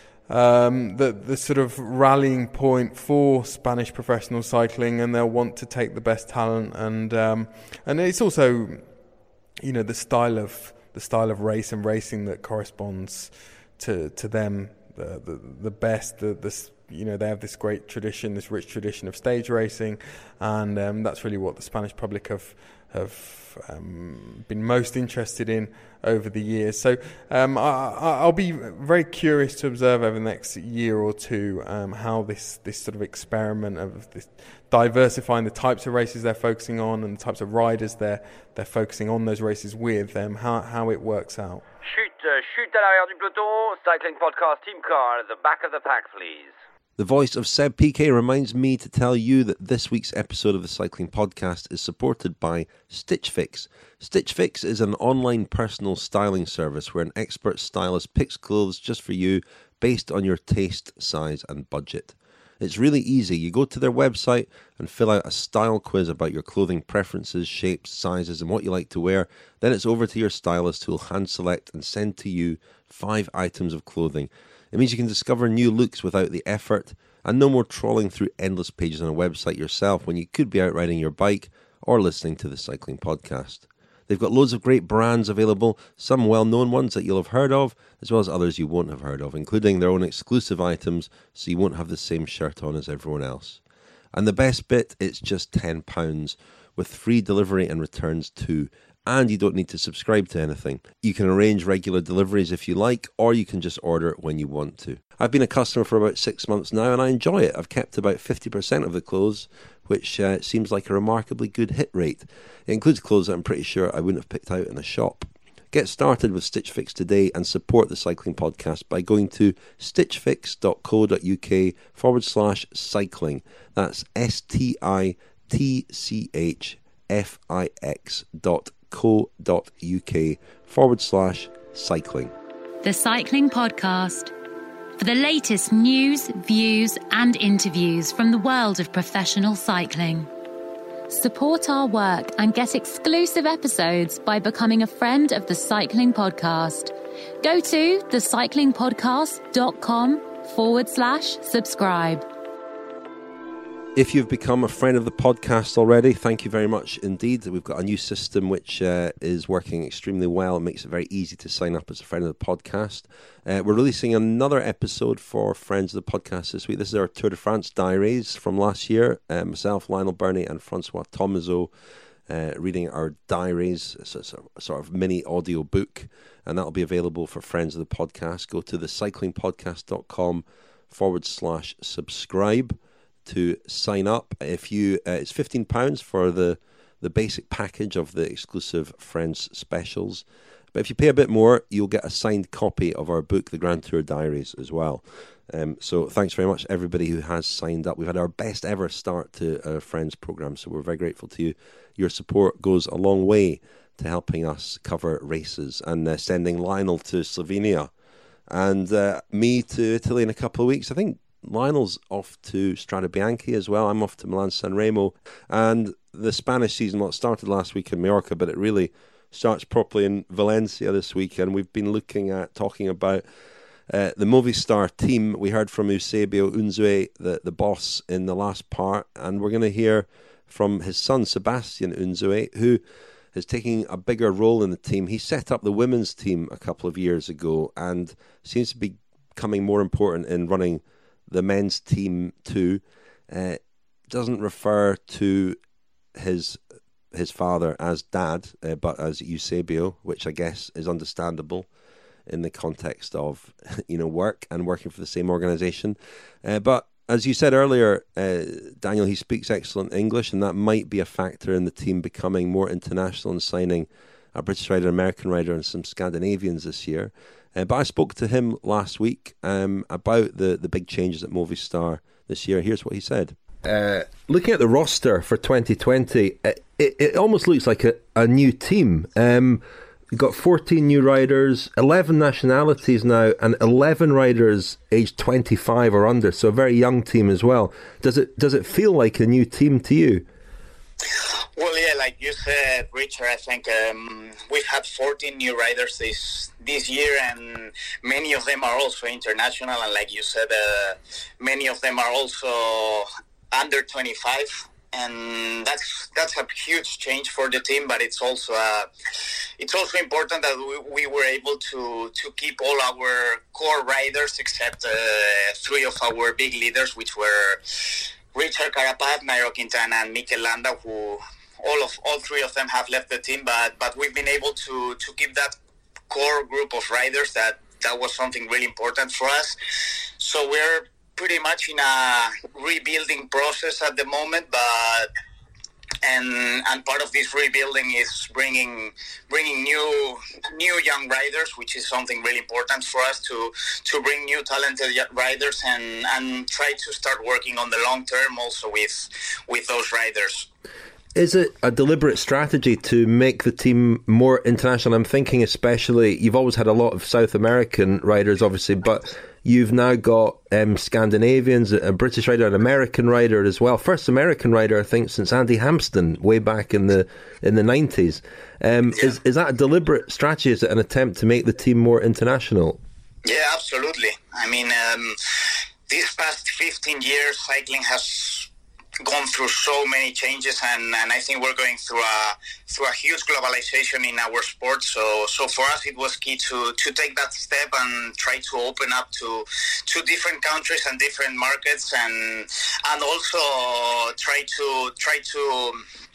Um, the the sort of rallying point for Spanish professional cycling, and they'll want to take the best talent, and um, and it's also, you know, the style of the style of race and racing that corresponds to to them the the, the best. The, the you know they have this great tradition, this rich tradition of stage racing, and um, that's really what the Spanish public have have um, been most interested in over the years. So um, I, I'll be very curious to observe over the next year or two um, how this, this sort of experiment of this diversifying the types of races they're focusing on and the types of riders they're they're focusing on those races with, um, how how it works out. Chute, uh, chute à l'arrière du peloton, Cycling Podcast team car at the back of the pack, please. The voice of Seb Piquet reminds me to tell you that this week's episode of the Cycling Podcast is supported by Stitch Fix. Stitch Fix is an online personal styling service where an expert stylist picks clothes just for you based on your taste, size and budget. It's really easy. You go to their website and fill out a style quiz about your clothing preferences, shapes, sizes and what you like to wear. Then it's over to your stylist who will hand select and send to you five items of clothing. It means you can discover new looks without the effort and no more trawling through endless pages on a website yourself when you could be out riding your bike or listening to the Cycling Podcast. They've got loads of great brands available, some well-known ones that you'll have heard of, as well as others you won't have heard of, including their own exclusive items, so you won't have the same shirt on as everyone else. And the best bit, it's just ten pounds, with free delivery and returns too. And you don't need to subscribe to anything. You can arrange regular deliveries if you like, or you can just order it when you want to. I've been a customer for about six months now, and I enjoy it. I've kept about fifty percent of the clothes, which uh, seems like a remarkably good hit rate. It includes clothes that I'm pretty sure I wouldn't have picked out in a shop. Get started with Stitch Fix today and support the Cycling Podcast by going to stitchfix.co.uk forward slash cycling. That's S-T-I-T-C-H F-I-X dot co.uk forward slash cycling. The Cycling Podcast. For the latest news, views and interviews from the world of professional cycling. Support our work and get exclusive episodes by becoming a friend of the Cycling Podcast. Go to thecyclingpodcast.com forward slash subscribe. If you've become a friend of the podcast already, thank you very much indeed. We've got a new system which uh, is working extremely well. It makes it very easy to sign up as a friend of the podcast. Uh, we're releasing another episode for friends of the podcast this week. This is our Tour de France diaries from last year. Uh, myself, Lionel Birnie and Francois Thomazeau uh, reading our diaries. It's a sort of mini audio book, and that'll be available for friends of the podcast. Go to thecyclingpodcast.com forward slash subscribe to sign up. If you, uh, it's fifteen pounds for the the basic package of the exclusive Friends specials. But if you pay a bit more, you'll get a signed copy of our book, The Grand Tour Diaries, as well. Um, so thanks very much, everybody who has signed up. We've had our best ever start to our Friends program, so we're very grateful to you. Your support goes a long way to helping us cover races and uh, sending Lionel to Slovenia and uh, me to Italy in a couple of weeks. I think Lionel's off to Strade Bianche as well. I'm off to Milan San Remo. And the Spanish season, well, it started last week in Mallorca, but it really starts properly in Valencia this week. And we've been looking at, talking about uh, the Movistar team. We heard from Eusebio Unzue, the, the boss, in the last part. And we're going to hear from his son, Sebastian Unzue, who is taking a bigger role in the team. He set up the women's team a couple of years ago and seems to be becoming more important in running the men's team too. Uh, doesn't refer to his his father as dad, uh, but as Eusebio, which I guess is understandable in the context of, you know, work and working for the same organisation. Uh, but as you said earlier, uh, Daniel, he speaks excellent English, and that might be a factor in the team becoming more international and signing a British rider, American rider, and some Scandinavians this year. Uh, but I spoke to him last week um, about the, the big changes at Movistar this year. Here's what he said. Uh, looking at the roster for twenty twenty, it, it, it almost looks like a, a new team. Um, you've got fourteen new riders, eleven nationalities now, and eleven riders aged twenty-five or under. So a very young team as well. Does it does it feel like a new team to you? Well, yeah, like you said, Richard, I think um, we've had fourteen new riders this this year, and many of them are also international. And like you said, uh, many of them are also under twenty-five. And that's that's a huge change for the team, but it's also uh, it's also important that we, we were able to to keep all our core riders except uh, three of our big leaders, which were Richard Carapaz, Nairo Quintana, and Mikel Landa, who all of all three of them have left the team, but but we've been able to to keep that core group of riders. That that was something really important for us. So we're pretty much in a rebuilding process at the moment, but and and part of this rebuilding is bringing bringing new new young riders, which is something really important for us to to bring new talented riders and and try to start working on the long term also with with those riders. Is it a deliberate strategy to make the team more international? I'm thinking especially, you've always had a lot of South American riders, obviously, but you've now got um, Scandinavians, a British rider, an American rider as well. First American rider, I think, since Andy Hampsten, way back in the in the nineties. Um, yeah. Is is that a deliberate strategy? Is it an attempt to make the team more international? Yeah, absolutely. I mean, um, these past fifteen years, cycling has gone through so many changes, and, and I think we're going through a through a huge globalization in our sport. So so for us, it was key to, to take that step and try to open up to to different countries and different markets, and and also try to try to.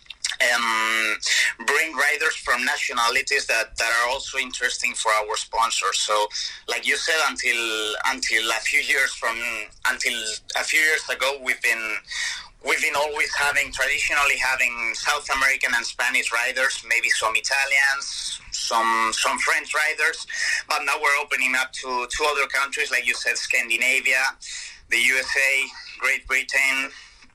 Um, bring riders from nationalities that, that are also interesting for our sponsors. So, like you said, until until a few years from until a few years ago, we've been we've been always having traditionally having South American and Spanish riders, maybe some Italians, some some French riders, but now we're opening up to to other countries, like you said, Scandinavia, the U S A, Great Britain.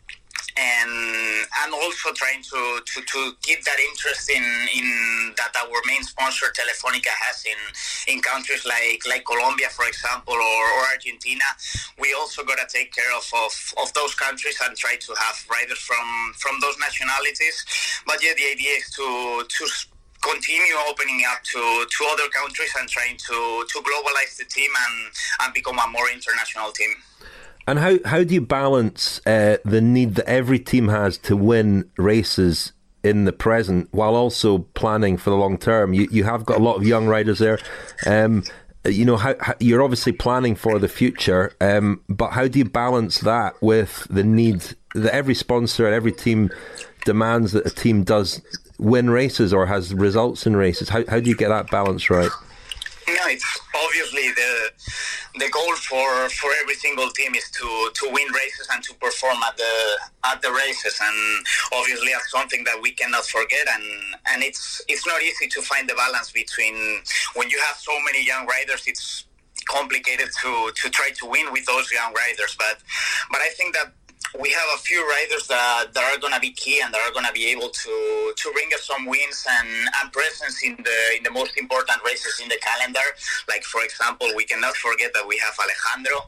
And and also trying to, to, to keep that interest in, in that our main sponsor Telefonica has in, in countries like, like Colombia, for example, or, or Argentina. We also got to take care of, of, of those countries and try to have riders from, from those nationalities. But yeah, the idea is to to continue opening up to, to other countries and trying to, to globalize the team and, and become a more international team. And how, how do you balance uh, the need that every team has to win races in the present while also planning for the long term? You you have got a lot of young riders there. Um, you know, how, how, you're obviously planning for the future, um, but how do you balance that with the need that every sponsor and every team demands that a team does win races or has results in races? How how do you get that balance right? No, it's obviously the the goal for, for every single team is to, to win races and to perform at the at the races, and obviously that's something that we cannot forget. And, and it's it's not easy to find the balance between when you have so many young riders. It's complicated to, to try to win with those young riders, but but I think that we have a few riders that, that are going to be key and that are going to be able to, to bring us some wins and, and presence in the in the most important races in the calendar. Like, for example, we cannot forget that we have Alejandro.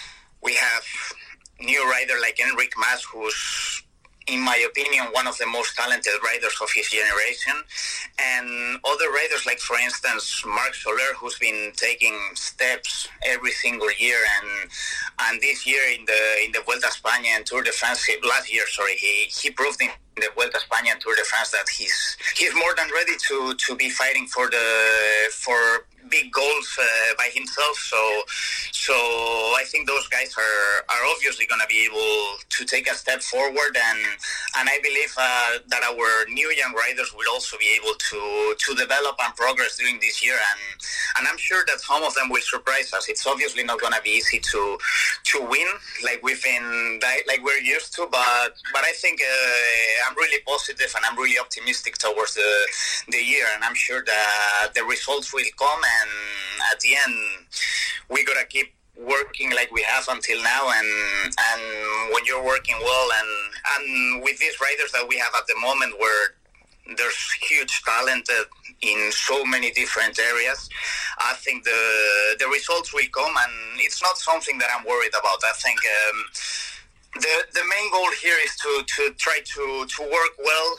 We have new rider like Enric Mas, who's, in my opinion, one of the most talented riders of his generation. And other riders like, for instance, Marc Soler, who's been taking steps every single year. And and this year in the in the Vuelta a España and Tour de France, last year, sorry, he, he proved in the Vuelta a España and Tour de France that he's he's more than ready to, to be fighting for the for big goals uh, by himself. So so I think those guys are, are obviously going to be able to take a step forward, and and I believe uh, that our new young riders will also be able to to develop and progress during this year, and and I'm sure that some of them will surprise us. It's obviously not going to be easy to to win like we've been like we're used to, but but I think uh, I'm really positive and I'm really optimistic towards the the year, and I'm sure that the results will come, and at the end we gotta keep working like we have until now, and and when you're working well and and with these riders that we have at the moment, we're there's huge talent uh, in so many different areas. I think the the results will come, and it's not something that I'm worried about. I think um, the the main goal here is to, to try to, to work well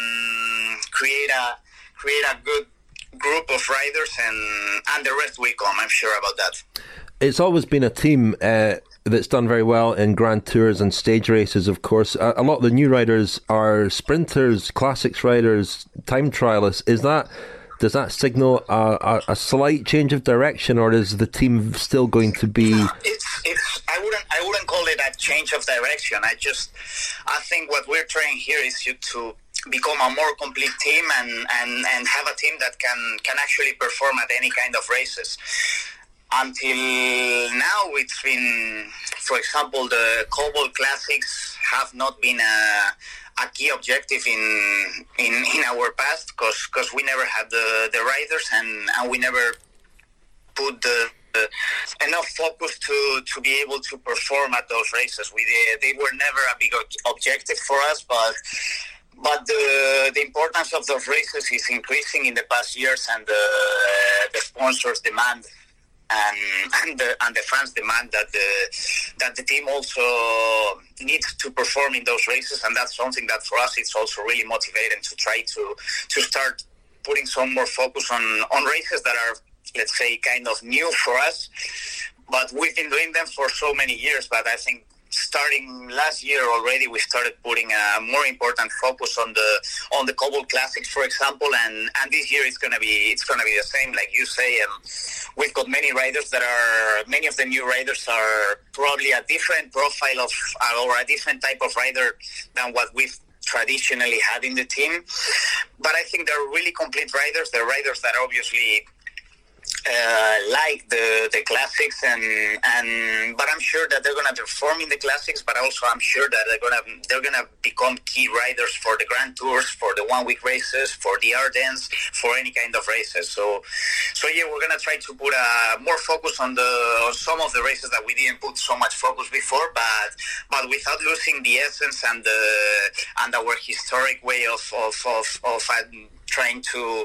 and create a create a good group of riders, and and the rest will come. I'm sure about that. It's always been a team uh, that's done very well in Grand Tours and stage races, of course. A, a lot of the new riders are sprinters, classics riders, time trialists. Is that does that signal a, a, a slight change of direction, or is the team still going to be? It's it's. I wouldn't I wouldn't call it a change of direction. I just I think what we're trying here is you to become a more complete team and, and, and have a team that can, can actually perform at any kind of races. Until now, it's been, for example, the Cobalt Classics have not been a, a key objective in in, in our past, because because we never had the, the riders, and, and we never put the, the enough focus to, to be able to perform at those races. We they were never a big objective for us, but but the the importance of those races is increasing in the past years, and the the sponsors demand. And, and the and the fans demand that the that the team also needs to perform in those races, and that's something that for us it's also really motivating to try to to start putting some more focus on, on races that are, let's say, kind of new for us. But we've been doing them for so many years. But I think starting last year already, we started putting a more important focus on the on the Cobalt Classics, for example, and, and this year it's gonna be it's gonna be the same, like you say. Um, we've got many riders that are many of the new riders are probably a different profile of or a different type of rider than what we've traditionally had in the team. But I think they're really complete riders. They're riders that obviously Uh, like the the classics, and and but I'm sure that they're gonna perform in the classics. But also, I'm sure that they're gonna they're gonna become key riders for the Grand Tours, for the one week races, for the Ardennes, for any kind of races. So, so yeah, we're gonna try to put uh, more focus on the on some of the races that we didn't put so much focus before, but but without losing the essence and the and our historic way of of of, of uh, trying to.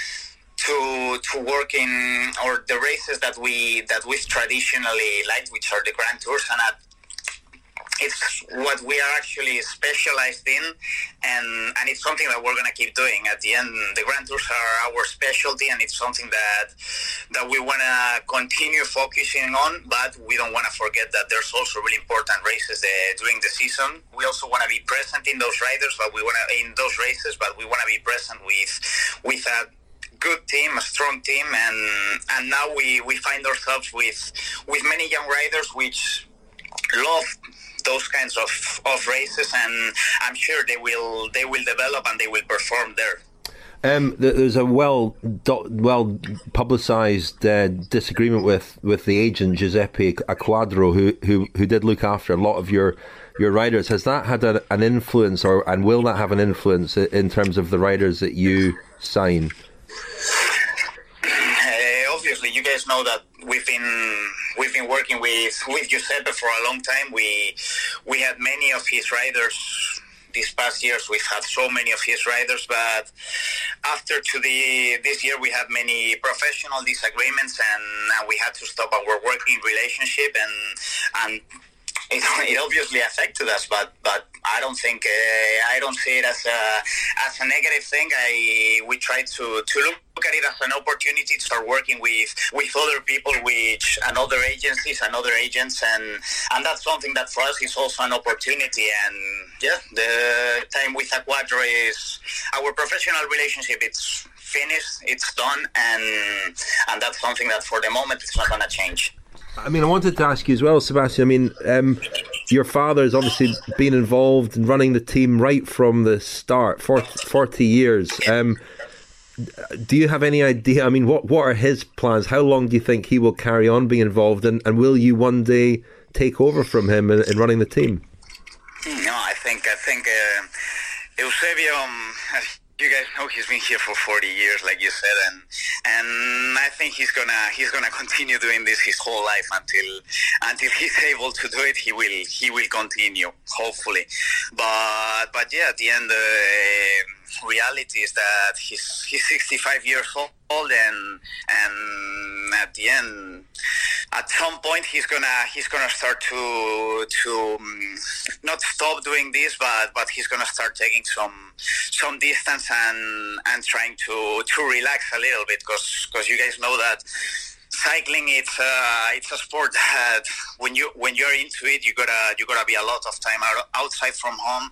to to work in or the races that we that we've traditionally liked, which are the Grand Tours, and at, it's what we are actually specialized in, and and it's something that we're going to keep doing. At the end, the Grand Tours are our specialty, and it's something that that we want to continue focusing on, but we don't want to forget that there's also really important races uh, during the season. We also want to be present in those riders, but we want to in those races, but we want to be present with with a good team, a strong team, and and now we, we find ourselves with with many young riders which love those kinds of, of races, and I'm sure they will they will develop and they will perform there. Um, there's a well well publicised uh, disagreement with, with the agent Giuseppe Acquadro, who, who who did look after a lot of your your riders. Has that had a, an influence, or and will that have an influence in terms of the riders that you sign? Uh, obviously, you guys know that we've been we've been working with, with Giuseppe for a long time. We we had many of his riders these past years. We've had so many of his riders, but after to the this year we had many professional disagreements, and uh, we had to stop our working relationship, and and it, it obviously affected us. But but I don't think uh, I don't see it as a as a negative thing. I we try to, to look at it as an opportunity to start working with, with other people, which and other agencies and other agents, and and that's something that for us is also an opportunity. And yeah, the time with Acquadro is our professional relationship. It's finished, it's done, and and that's something that for the moment it's not going to change. I mean, I wanted to ask you as well, Sebastian. I mean, um, your father has obviously been involved in running the team right from the start, forty, forty years. Um, do you have any idea? I mean, what, what are his plans? How long do you think he will carry on being involved, and, and will you one day take over from him in, in running the team? No, I think I think uh, Eusebio. Um, You guys know he's been here for forty years, like you said, and and I think he's gonna he's gonna continue doing this his whole life until until he's able to do it. He will he will continue, hopefully. But but yeah, at the end, the uh, reality is that he's he's sixty-five years old, and and at the end, at some point he's gonna he's gonna start to to um, not stop doing this, but but he's gonna start taking some some distance and and trying to to relax a little bit, because because you guys know that cycling it's uh, it's a sport that when you when you're into it, you gotta you gotta be a lot of time out, outside from home.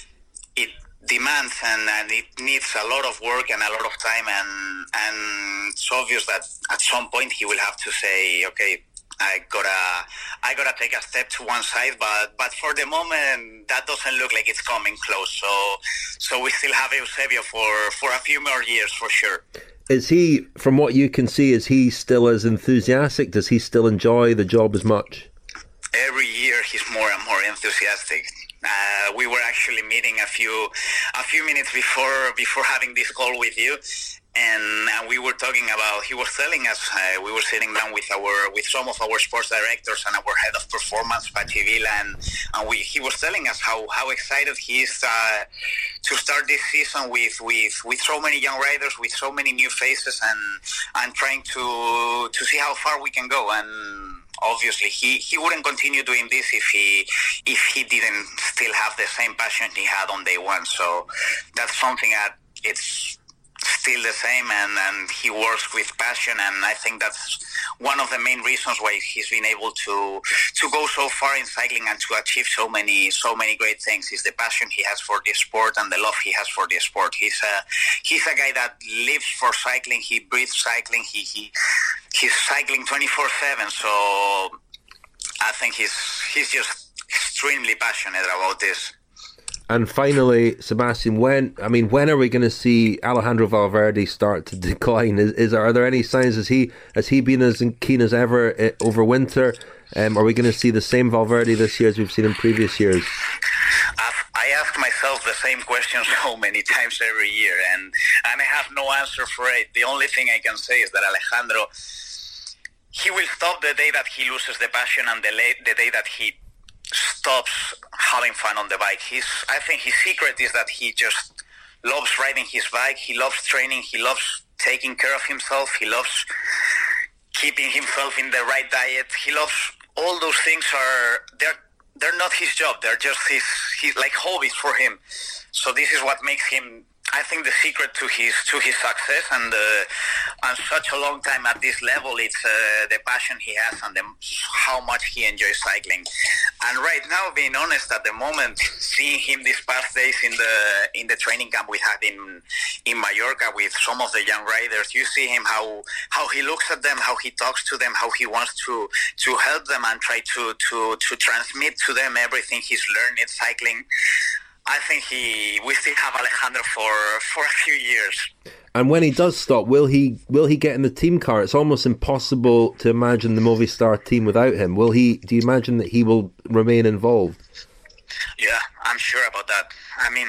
It demands and, and it needs a lot of work and a lot of time, and and it's obvious that at some point he will have to say, okay, I gotta I gotta take a step to one side, but but for the moment that doesn't look like it's coming close. So so we still have Eusebio for, for a few more years for sure. Is he, from what you can see, is he still as enthusiastic? Does he still enjoy the job as much? Every year he's more and more enthusiastic. Uh, we were actually meeting a few a few minutes before before having this call with you, and uh, we were talking about. He was telling us uh, we were sitting down with our with some of our sports directors and our head of performance, Pachi Vila, and, and we he was telling us how, how excited he is uh, to start this season with, with with so many young riders, with so many new faces, and and trying to to see how far we can go. And obviously, he, he wouldn't continue doing this if he if he didn't still have the same passion he had on day one. So that's something that it's still the same, and, and he works with passion, and I think that's one of the main reasons why he's been able to to go so far in cycling and to achieve so many so many great things. Is the passion he has for this sport and the love he has for this sport. He's a he's a guy that lives for cycling. He breathes cycling. He he he's cycling twenty-four seven. So I think he's he's just extremely passionate about this. And finally, Sebastian, when I mean, when are we going to see Alejandro Valverde start to decline? Is, is are there any signs? Has he has he been as keen as ever uh, over winter? Um, are we going to see the same Valverde this year as we've seen in previous years? I've, I ask myself the same question so many times every year, and and I have no answer for it. The only thing I can say is that Alejandro, he will stop the day that he loses the passion, and the, late, the day that he stops having fun on the bike. He's, I think his secret is that he just loves riding his bike. He loves training. He loves taking care of himself. He loves keeping himself in the right diet. He loves all those things. Are they're they're not his job. They're just his, his like hobbies for him. So this is what makes him, I think, the secret to his to his success and uh, and such a long time at this level. It's uh, the passion he has and the, how much he enjoys cycling. And right now, being honest, at the moment, seeing him these past days in the in the training camp we had in in Mallorca with some of the young riders, you see him how how he looks at them, how he talks to them, how he wants to to help them and try to to to transmit to them everything he's learned in cycling. I think he we still have Alejandro for, for a few years. And when he does stop, will he will he get in the team car? It's almost impossible to imagine the Movistar team without him. Will he? Do you imagine that he will remain involved? Yeah, I'm sure about that. I mean,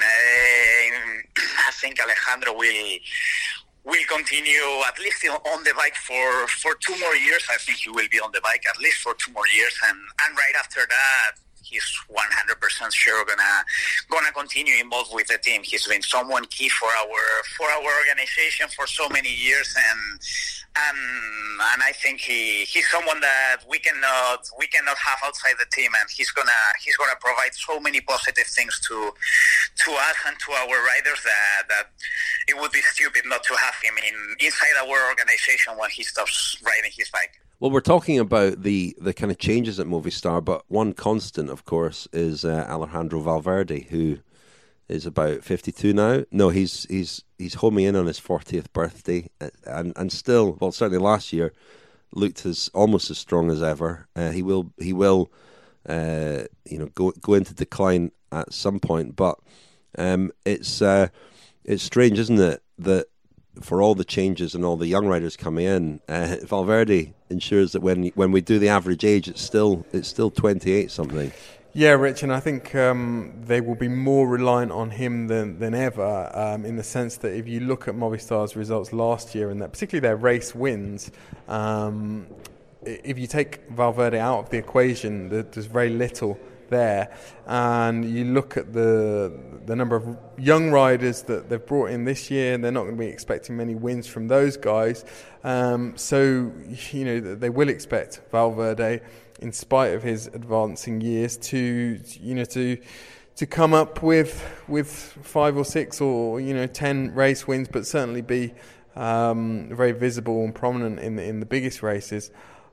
I, I think Alejandro will will continue at least on the bike for, for two more years. I think he will be on the bike at least for two more years, and, and right after that, he's one hundred percent sure gonna gonna continue involved with the team. He's been someone key for our for our organization for so many years, and and and I think he he's someone that we cannot we cannot have outside the team, and he's gonna he's gonna provide so many positive things to to us and to our riders that that it would be stupid not to have him in inside our organization when he stops riding his bike. Well, we're talking about the, the kind of changes at Movistar, but one constant, of course, is uh, Alejandro Valverde, who is about fifty-two now. No, he's he's he's homing in on his fortieth birthday, and and still, well, certainly last year, looked as almost as strong as ever. Uh, he will he will, uh, you know, go go into decline at some point, but um, it's uh, it's strange, isn't it, that for all the changes and all the young riders coming in, uh, Valverde ensures that when when we do the average age, it's still it's still twenty-eight something. Yeah, Rich, and I think um, they will be more reliant on him than than ever, um, in the sense that if you look at Movistar's results last year, and that particularly their race wins, um, if you take Valverde out of the equation, there's very little there. And you look at the the number of young riders that they've brought in this year, and they're not going to be expecting many wins from those guys. Um, so, you know, they will expect Valverde, in spite of his advancing years, to you know to to come up with with five or six or you know ten race wins, but certainly be um, very visible and prominent in the, in the biggest races.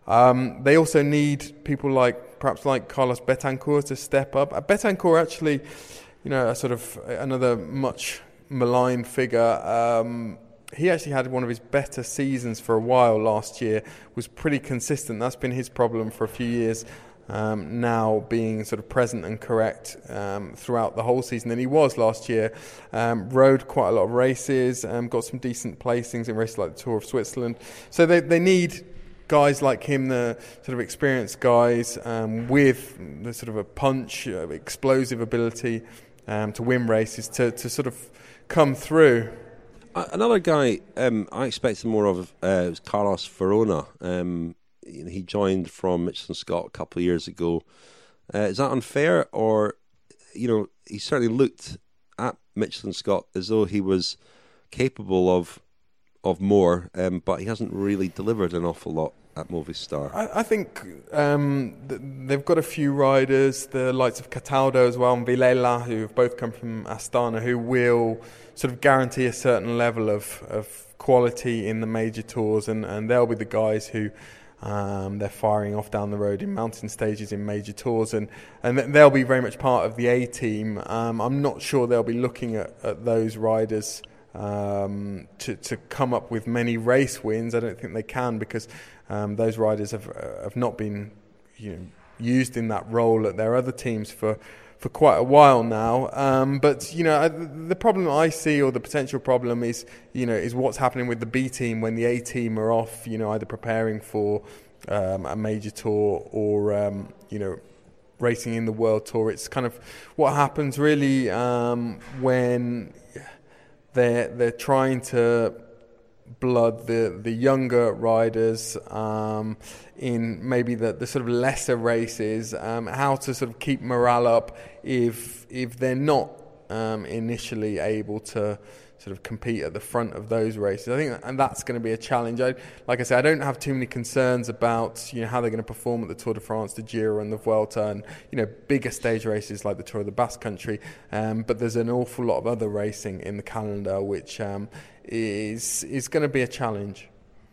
Um, they also need people like perhaps like Carlos Betancourt to step up. Uh, Betancourt actually, you know, a sort of another much maligned figure. Um, He actually had one of his better seasons for a while last year, was pretty consistent. That's been his problem for a few years um, now, being sort of present and correct um, throughout the whole season. And he was last year, um, rode quite a lot of races, um, got some decent placings in races like the Tour of Switzerland. So they, they need guys like him, the sort of experienced guys um, with the sort of a punch, uh, explosive ability um, to win races, to, to sort of come through. Another guy um, I expected more of uh, was Carlos Verona. Um, you know, he joined from Michelin Scott a couple of years ago. Uh, is that unfair? Or, you know, he certainly looked at Michelin Scott as though he was capable of of more, um, but he hasn't really delivered an awful lot at Movistar. I, I think um, th- they've got a few riders, the likes of Cataldo as well, and Vilela, who have both come from Astana, who will sort of guarantee a certain level of, of quality in the major tours, and, and they'll be the guys who um, they're firing off down the road in mountain stages in major tours, and, and they'll be very much part of the A team. Um, I'm not sure they'll be looking at, at those riders um, to, to come up with many race wins. I don't think they can, because um, those riders have have not been you know, used in that role at their other teams for for quite a while now. Um, but, you know, the problem I see, or the potential problem, is, you know, is what's happening with the B team when the A team are off, you know, either preparing for um, a major tour or, um, you know, racing in the World Tour. It's kind of what happens really um, when they're, they're trying to blood the the younger riders um, in maybe the, the sort of lesser races, um, how to sort of keep morale up if if they're not um, initially able to sort of compete at the front of those races. I think, and that's going to be a challenge. I, like I said, I don't have too many concerns about you know how they're going to perform at the Tour de France, the Giro, and the Vuelta, and you know bigger stage races like the Tour of the Basque Country. Um, but there's an awful lot of other racing in the calendar which um, is is going to be a challenge.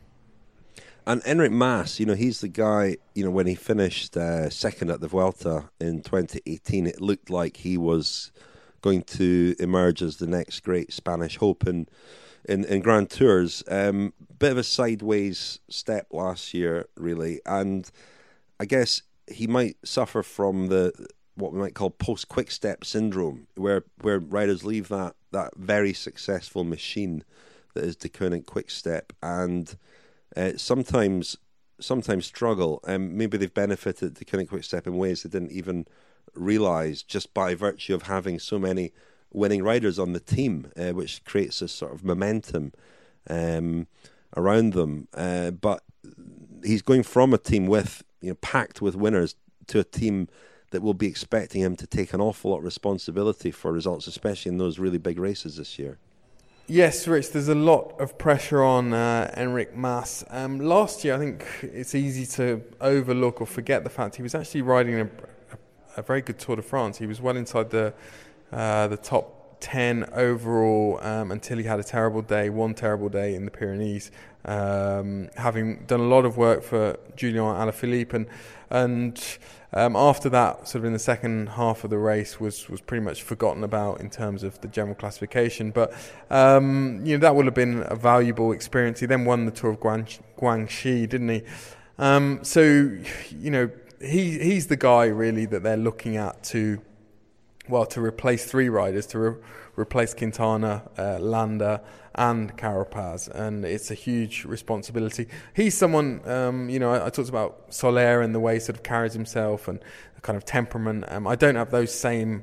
And Enric Mas, you know, he's the guy. You know, when he finished uh, second at the Vuelta in twenty eighteen, it looked like he was going to emerge as the next great Spanish hope in in, in Grand Tours. Um, bit of a sideways step last year, really, and I guess he might suffer from the what we might call post-quick step syndrome, where where riders leave that that very successful machine that is the Koenig Quick Step, and uh, sometimes sometimes struggle. Um, maybe they've benefited the Koenig Quick Step in ways they didn't even realise, just by virtue of having so many winning riders on the team, uh, which creates a sort of momentum um, around them. Uh, but he's going from a team with you know packed with winners to a team that will be expecting him to take an awful lot of responsibility for results, especially in those really big races this year. Yes, Rich, there's a lot of pressure on uh, Enric Mas. Um, last year, I think it's easy to overlook or forget the fact he was actually riding a, a, a very good Tour de France. He was well inside the uh, the top ten overall um, until he had a terrible day, one terrible day in the Pyrenees, um, having done a lot of work for Julian Alaphilippe, and and um, after that, sort of in the second half of the race, was was pretty much forgotten about in terms of the general classification. But um, you know that would have been a valuable experience. He then won the Tour of Guang, Guangxi, didn't he? Um, so you know he he's the guy really that they're looking at to well, to replace three riders, to re- replace Quintana, uh, Landa, and Carapaz, and it's a huge responsibility. He's someone, um, you know, I, I talked about Soler and the way he sort of carries himself and the kind of temperament. Um, I don't have those same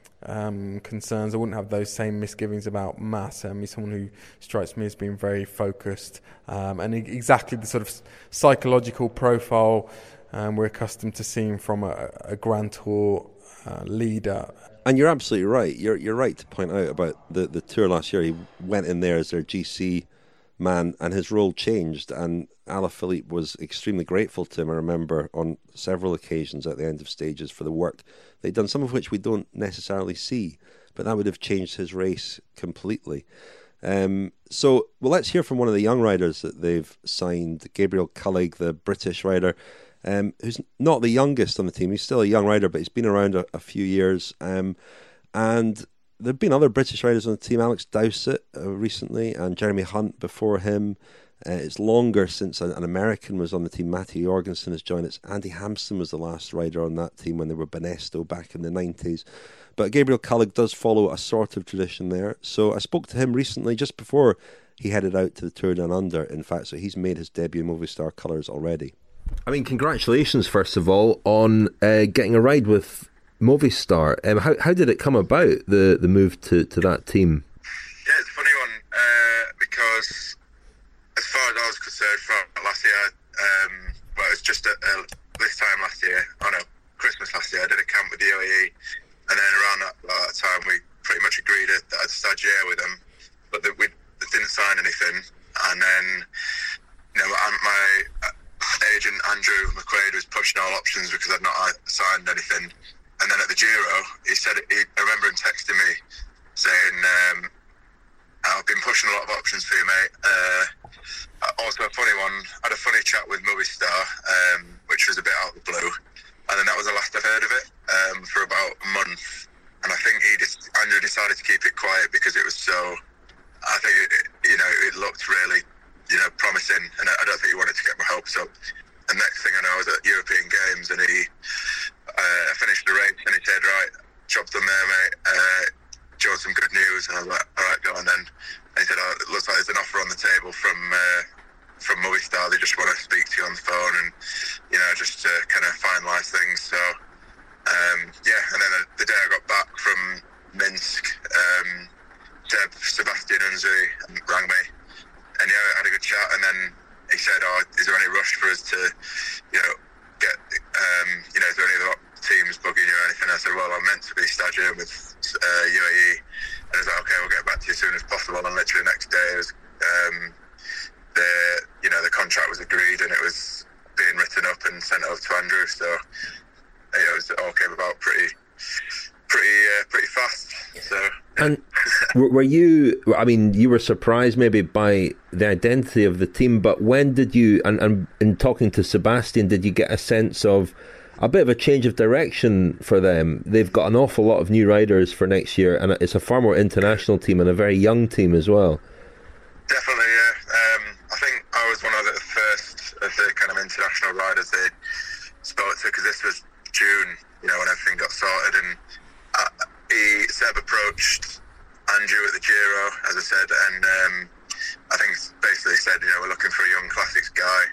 um, concerns. I wouldn't have those same misgivings about Mas. Um, he's someone who strikes me as being very focused um, and exactly the sort of psychological profile um, we're accustomed to seeing from a, a Grand Tour uh, leader. And you're absolutely right. You're you're right to point out about the, the Tour last year. He went in there as their G C man, and his role changed. And Alaphilippe was extremely grateful to him. I remember on several occasions at the end of stages for the work they'd done, some of which we don't necessarily see, but that would have changed his race completely. Um, so, well, let's hear from one of the young riders that they've signed, Gabriel Cullig, the British rider. Um, who's not the youngest on the team. He's still a young rider, but he's been around a, a few years. Um, and there have been other British riders on the team, Alex Dowsett uh, recently, and Jeremy Hunt before him. Uh, it's longer since an, an American was on the team. Matty Jorgensen has joined us. Andy Hampson was the last rider on that team when they were Banesto back in the nineties. But Gabriel Cullig does follow a sort of tradition there. So I spoke to him recently, just before he headed out to the Tour Down Under, in fact. So he's made his debut in Movistar colours already. I mean, congratulations, first of all, on uh, getting a ride with Movistar. Um, how how did it come about, the, the move to, to that team? Yeah, it's a funny one, uh, because as far as I was concerned, from last year, um, well, it was just at, uh, this time last year, oh no, Christmas last year, I did a camp with the U A E, and then around that, that time, we pretty much agreed that I'd stagiaire with them, but that we didn't sign anything, and then, you know, my... Uh, agent Andrew McQuaid was pushing all options because I'd not signed anything, and then at the Giro he said he, I remember him texting me saying um, I've been pushing a lot of options for you, mate. Uh, also a funny one, I had a funny chat with Movistar, um, which was a bit out of the blue, and then that was the last I've heard of it um, for about a month, and I think he just Andrew decided to keep it quiet because it was so, I think it, you know, it looked really, you know, promising, and I don't think he wanted to get my hopes up. And next thing I know, I was at European Games, and he uh, finished the race, and he said, "Right, job's done there, mate. Uh, do you want some good news?" And I was like, "All right, go on then." And he said, "Oh, it looks like there's an offer on the table from uh, from Movistar. They just want to speak to you on the phone, and you know, just to kind of finalise things." So um, yeah, and then the day I got back from Minsk, um, Seb, Sebastian Unzui rang me. And yeah, I had a good chat, and then he said, "Oh, is there any rush for us to, you know, get, um, you know, is there any other teams bugging you or anything?" I said, "Well, I'm meant to be stagiating with uh, U A E," and I was like, "Okay, we'll get back to you as soon as possible." And literally the next day, it was, um, the, you know, the contract was agreed, and it was being written up and sent over to Andrew. So yeah, it was all came about pretty, pretty, uh, pretty fast. So. And were you, I mean, you were surprised maybe by the identity of the team, but when did you, and, and in talking to Sebastian, did you get a sense of a bit of a change of direction for them? They've got an awful lot of new riders for next year, and it's a far more international team and a very young team as well. Definitely, yeah. Um, I think I was one of the first of the kind of international riders they spoke to, because this was June, you know, when everything got sorted, and I, He, Seb approached Andrew at the Giro, as I said, and um, I think basically said, you know, we're looking for a young classics guy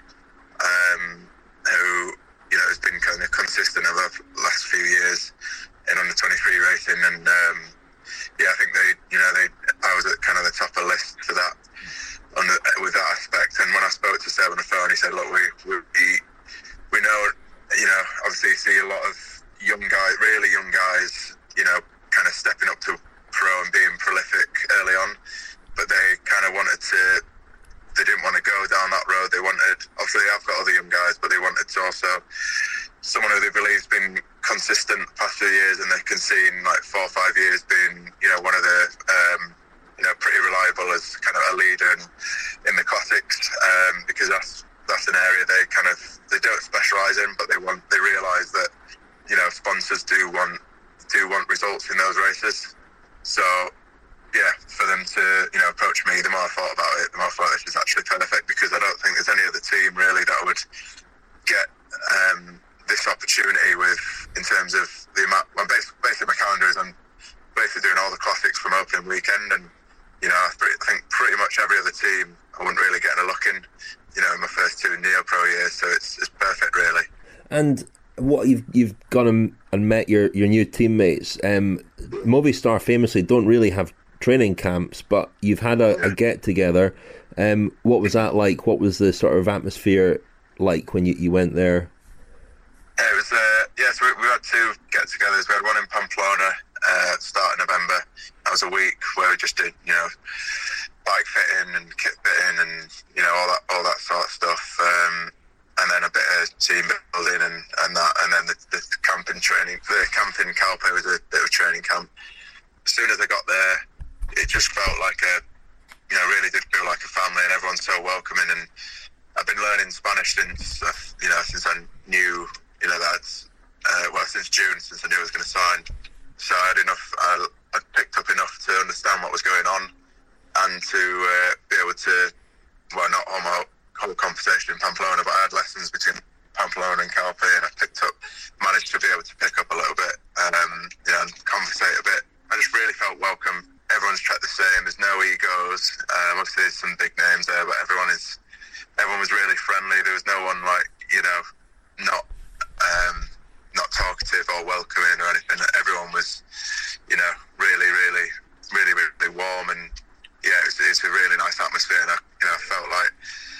um, who, you know, has been kind of consistent over the last few years in under twenty-three racing, and um, yeah, I think they, you know, they, I was at kind of the top of the list for that, on the, with that aspect. And when I spoke to Seb on the phone, he said, look, we we we know, you know, obviously you see a lot of young guys, really young guys, you know, kind of stepping up to pro and being prolific early on, but they kind of wanted to, they didn't want to go down that road. They wanted, obviously I've got other young guys, but they wanted to also someone who they believe has been consistent the past few years, and they can see in like four or five years being, you know, one of the um, you know, pretty reliable as kind of a leader in, in the classics, um, because that's that's an area they kind of, they don't specialise in, but they want, they realise that, you know, sponsors do want do want results in those races. So yeah, for them to, you know, approach me, the more I thought about it, the more I thought this is actually perfect, because I don't think there's any other team really that would get um, this opportunity with, in terms of the amount. Well, basically, basically my calendar is I'm basically doing all the classics from opening weekend, and you know, I, pretty, I think pretty much every other team I wouldn't really get a look in. You know, in my first two Neo Pro years, so it's it's perfect, really. And what you've you've gone and, and met your, your new teammates. Um, Movistar famously don't really have training camps, but you've had a, a get together. Um, what was that like? What was the sort of atmosphere like when you, you went there? Yeah, it was. Uh, yeah, so we, we had two get-togethers. We had one in Pamplona uh, at the start of November. That was a week where we just did, you know, bike fitting and kit fitting and you know all that all that sort of stuff. Um, and then a bit of team building and, and that, and then the, the camping training. The camp in Calpe was a bit of a training camp. As soon as I got there, it just felt like a, you know, really did feel like a family, and everyone's so welcoming. And I've been learning Spanish since, uh, you know, since I knew, you know, that, uh, well, since June, since I knew I was going to sign. So I had enough, I, I picked up enough to understand what was going on and to uh, be able to, well, not all my whole conversation in Pamplona, but I had lessons between Pamplona and Calpe, and I picked up, managed to be able to pick up a little bit, um, you know, and conversate a bit. I just really felt welcome. Everyone's tracked the same. There's no egos. Um, obviously, there's some big names there, but everyone is, everyone was really friendly. There was no one like, you know, not, um, not talkative or welcoming or anything. Everyone was, you know, really, really, really, really warm, and yeah, it was, it was a really nice atmosphere. And I, you know, I felt like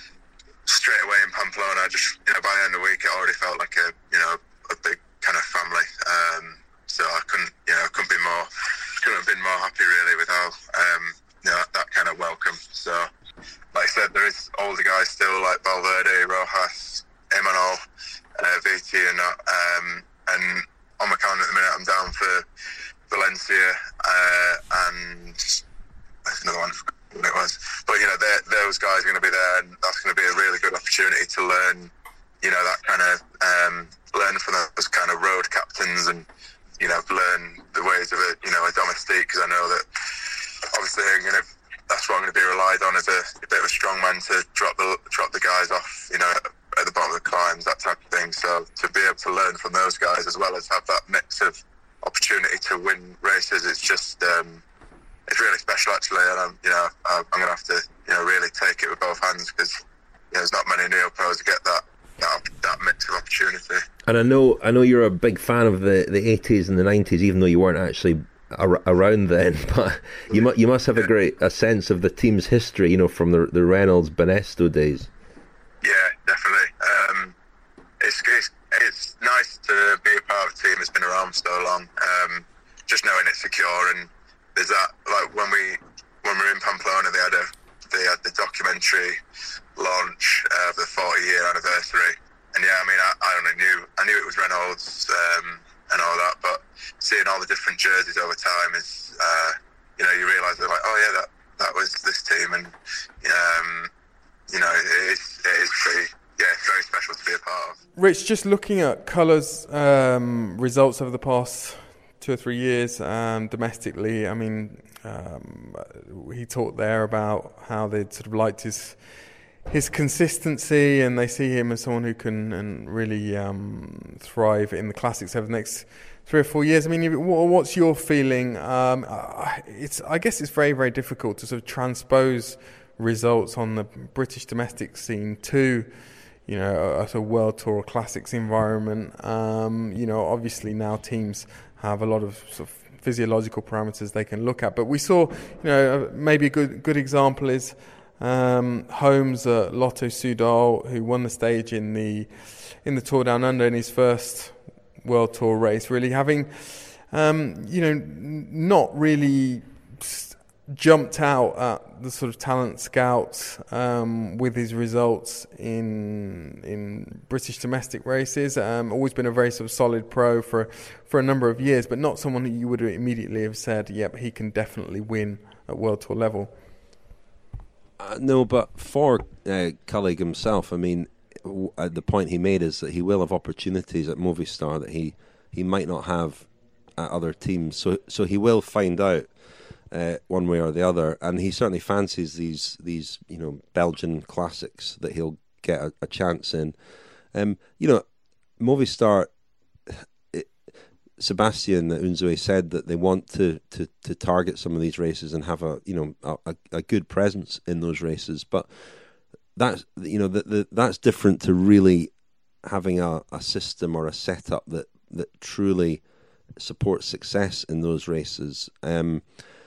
straight away in Pamplona, I just, you know, by the end of the week, it already felt like a, you know, a big kind of family. Um, so I couldn't, you know, couldn't be more, couldn't have been more happy really with how, um, you know, that kind of welcome. So, like I said, there is older guys still like Valverde, Rojas, Imanol, uh, V T, and that. Um, and on my calendar at the minute, I'm down for Valencia, uh, and there's another one. What it was, but you know, those guys are going to be there, and that's going to be a really good opportunity to learn, you know, that kind of um, learn from those kind of road captains, and you know, learn the ways of a, you know, a domestique. Because I know that obviously I'm going to, that's what I'm going to be relied on as a, a bit of a strong man to drop the drop the guys off, you know, at the bottom of the climbs, that type of thing. So to be able to learn from those guys as well as have that mix of opportunity to win races, it's just. Um, It's really special, actually, and I'm, you know, I'm going to have to, you know, really take it with both hands, because you know, there's not many neo pros that get that, that that mix of opportunity. And I know, I know you're a big fan of the, the eighties and the nineties, even though you weren't actually ar- around then. But you must you must have a great a sense of the team's history, you know, from the the Reynolds Banesto days. Yeah, definitely. Um, it's, it's it's nice to be a part of a team that's been around for so long. Um, just knowing it's secure. And there's that, like when we when we were in Pamplona, they had a they had the documentary launch of the forty year anniversary, and yeah, I mean, I, I only knew I knew it was Reynolds um, and all that, but seeing all the different jerseys over time is, uh, you know, you realise they're like, oh yeah, that that was this team, and um, you know, it is it is pretty. Yeah, it's very special to be a part of. Rich, just looking at Colours um, results over the past two or three years um, domestically, I mean, um, he talked there about how they'd sort of liked his his consistency, and they see him as someone who can and really um, thrive in the classics over the next three or four years. I mean, what's your feeling? Um, it's I guess it's very, very difficult to sort of transpose results on the British domestic scene to, you know, a, a World Tour Classics environment. Um, you know, obviously now teams have a lot of sort of physiological parameters they can look at. But we saw, you know, maybe a good good example is um, Holmes at Lotto Soudal, who won the stage in the in the Tour Down Under in his first World Tour race, really having, um, you know, not really jumped out at the sort of talent scouts um, with his results in in British domestic races. Um, always been a very sort of solid pro for for a number of years, but not someone who you would immediately have said, "Yep, he can definitely win at World Tour level." Uh, no, but for uh, Cullig himself, I mean, w- uh, the point he made is that he will have opportunities at Movistar that he he might not have at other teams. So so he will find out. Uh, one way or the other, and he certainly fancies these these you know Belgian classics that he'll get a, a chance in. Um, you know, Movistar. It, Sebastian Unzué said that they want to, to, to target some of these races and have a you know a, a good presence in those races, but that's you know the, the, that's different to really having a, a system or a setup that, that truly supports success in those races. Um,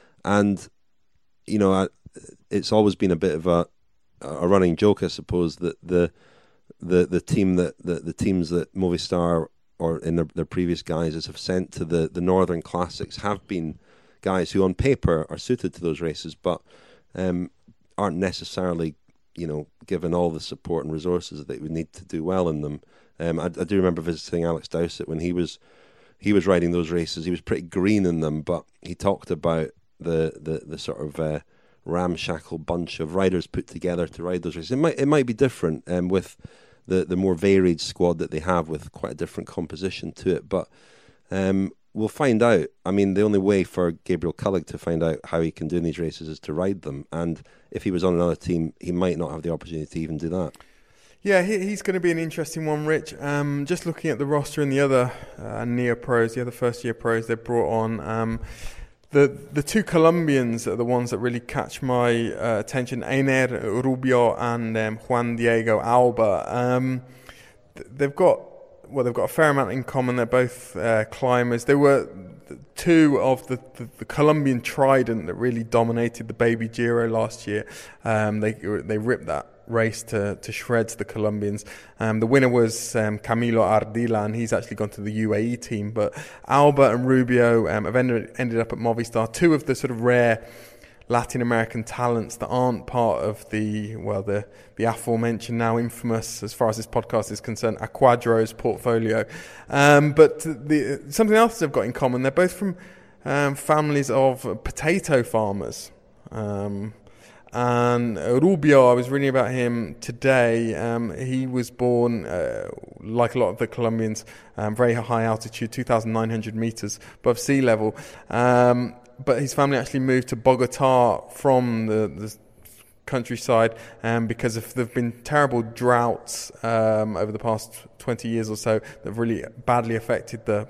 and you know, I, it's always been a bit of a a running joke, I suppose, that the the the team that the, the teams that Movistar or in their, their previous guises have sent to the, the Northern Classics have been guys who on paper are suited to those races, but um, aren't necessarily, you know, given all the support and resources that they would need to do well in them. Um, I, I do remember visiting Alex Dowsett when he was he was riding those races. He was pretty green in them, but he talked about the the, the sort of uh, ramshackle bunch of riders put together to ride those races. It might it might be different um, with the, the more varied squad that they have with quite a different composition to it, but um, we'll find out. I mean, the only way for Gabriel Cullig to find out how he can do in these races is to ride them, and if he was on another team, he might not have the opportunity to even do that. Yeah, he, he's going to be an interesting one, Rich. Um, just looking at the roster and the other uh, Neo pros, the other first-year pros they brought on, um, the the two Colombians are the ones that really catch my uh, attention, Einer Rubio and um, Juan Diego Alba. Um, they've got well, they've got a fair amount in common. They're both uh, climbers. They were two of the, the, the Colombian trident that really dominated the Baby Giro last year. Um, they they ripped that race to, to shreds, the Colombians. Um, the winner was um, Camilo Ardila, and he's actually gone to the U A E team. But Alba and Rubio um, have ended, ended up at Movistar, two of the sort of rare Latin American talents that aren't part of the, well, the, the aforementioned, now infamous, as far as this podcast is concerned, Aquadro's portfolio. Um, but the, something else they've got in common, they're both from um, families of potato farmers. Um And Rubio, I was reading about him today. Um, he was born, uh, like a lot of the Colombians, um, very high altitude, two thousand nine hundred meters above sea level. Um, but his family actually moved to Bogota from the, the countryside um, because of, there have been terrible droughts um, over the past twenty years or so that have really badly affected the,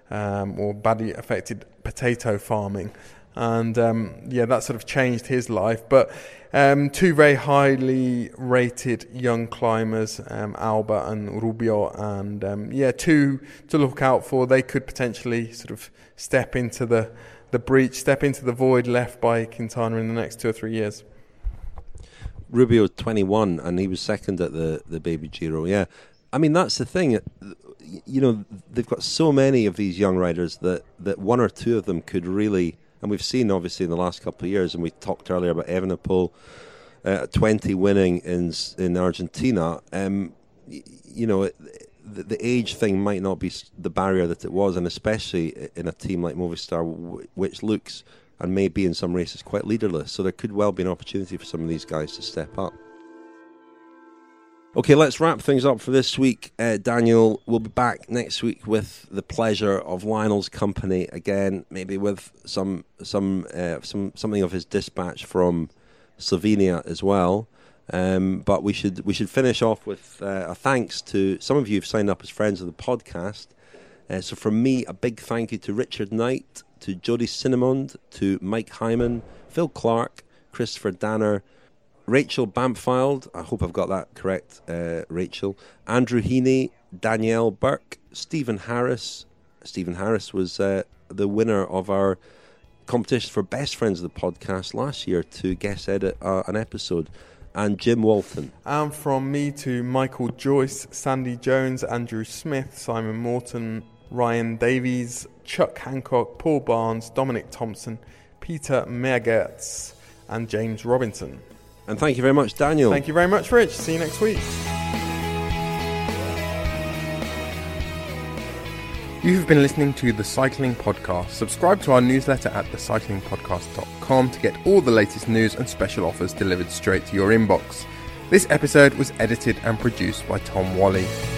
um, or badly affected potato farming. And, um, yeah, that sort of changed his life. But um, two very highly rated young climbers, um, Alba and Rubio. And, um, yeah, two to look out for. They could potentially sort of step into the, the breach, step into the void left by Quintana in the next two or three years. Rubio, twenty-one, and he was second at the, the Baby Giro, yeah. I mean, that's the thing. You know, they've got so many of these young riders that, that one or two of them could really... And we've seen, obviously, in the last couple of years, and we talked earlier about Evenepoel, uh, twenty winning in in Argentina. Um, y- you know, it, the, the age thing might not be the barrier that it was, and especially in a team like Movistar, w- which looks and may be in some races quite leaderless. So there could well be an opportunity for some of these guys to step up. Okay, let's wrap things up for this week. Uh, Daniel, we'll be back next week with the pleasure of Lionel's company again, maybe with some some uh, some something of his dispatch from Slovenia as well. Um, but we should we should finish off with uh, a thanks to some of you who've signed up as friends of the podcast. Uh, so from me, a big thank you to Richard Knight, to Jody Cinnamond, to Mike Hyman, Phil Clark, Christopher Danner, Rachel Bampfield, I hope I've got that correct, uh, Rachel, Andrew Heaney, Danielle Burke, Stephen Harris. Stephen Harris was uh, the winner of our competition for Best Friends of the Podcast last year to guest edit uh, an episode, and Jim Walton. And from me to Michael Joyce, Sandy Jones, Andrew Smith, Simon Morton, Ryan Davies, Chuck Hancock, Paul Barnes, Dominic Thompson, Peter Meergertz, and James Robinson. And thank you very much, Daniel. Thank you very much, Rich. See you next week. You've been listening to The Cycling Podcast. Subscribe to our newsletter at the cycling podcast dot com to get all the latest news and special offers delivered straight to your inbox. This episode was edited and produced by Tom Wally.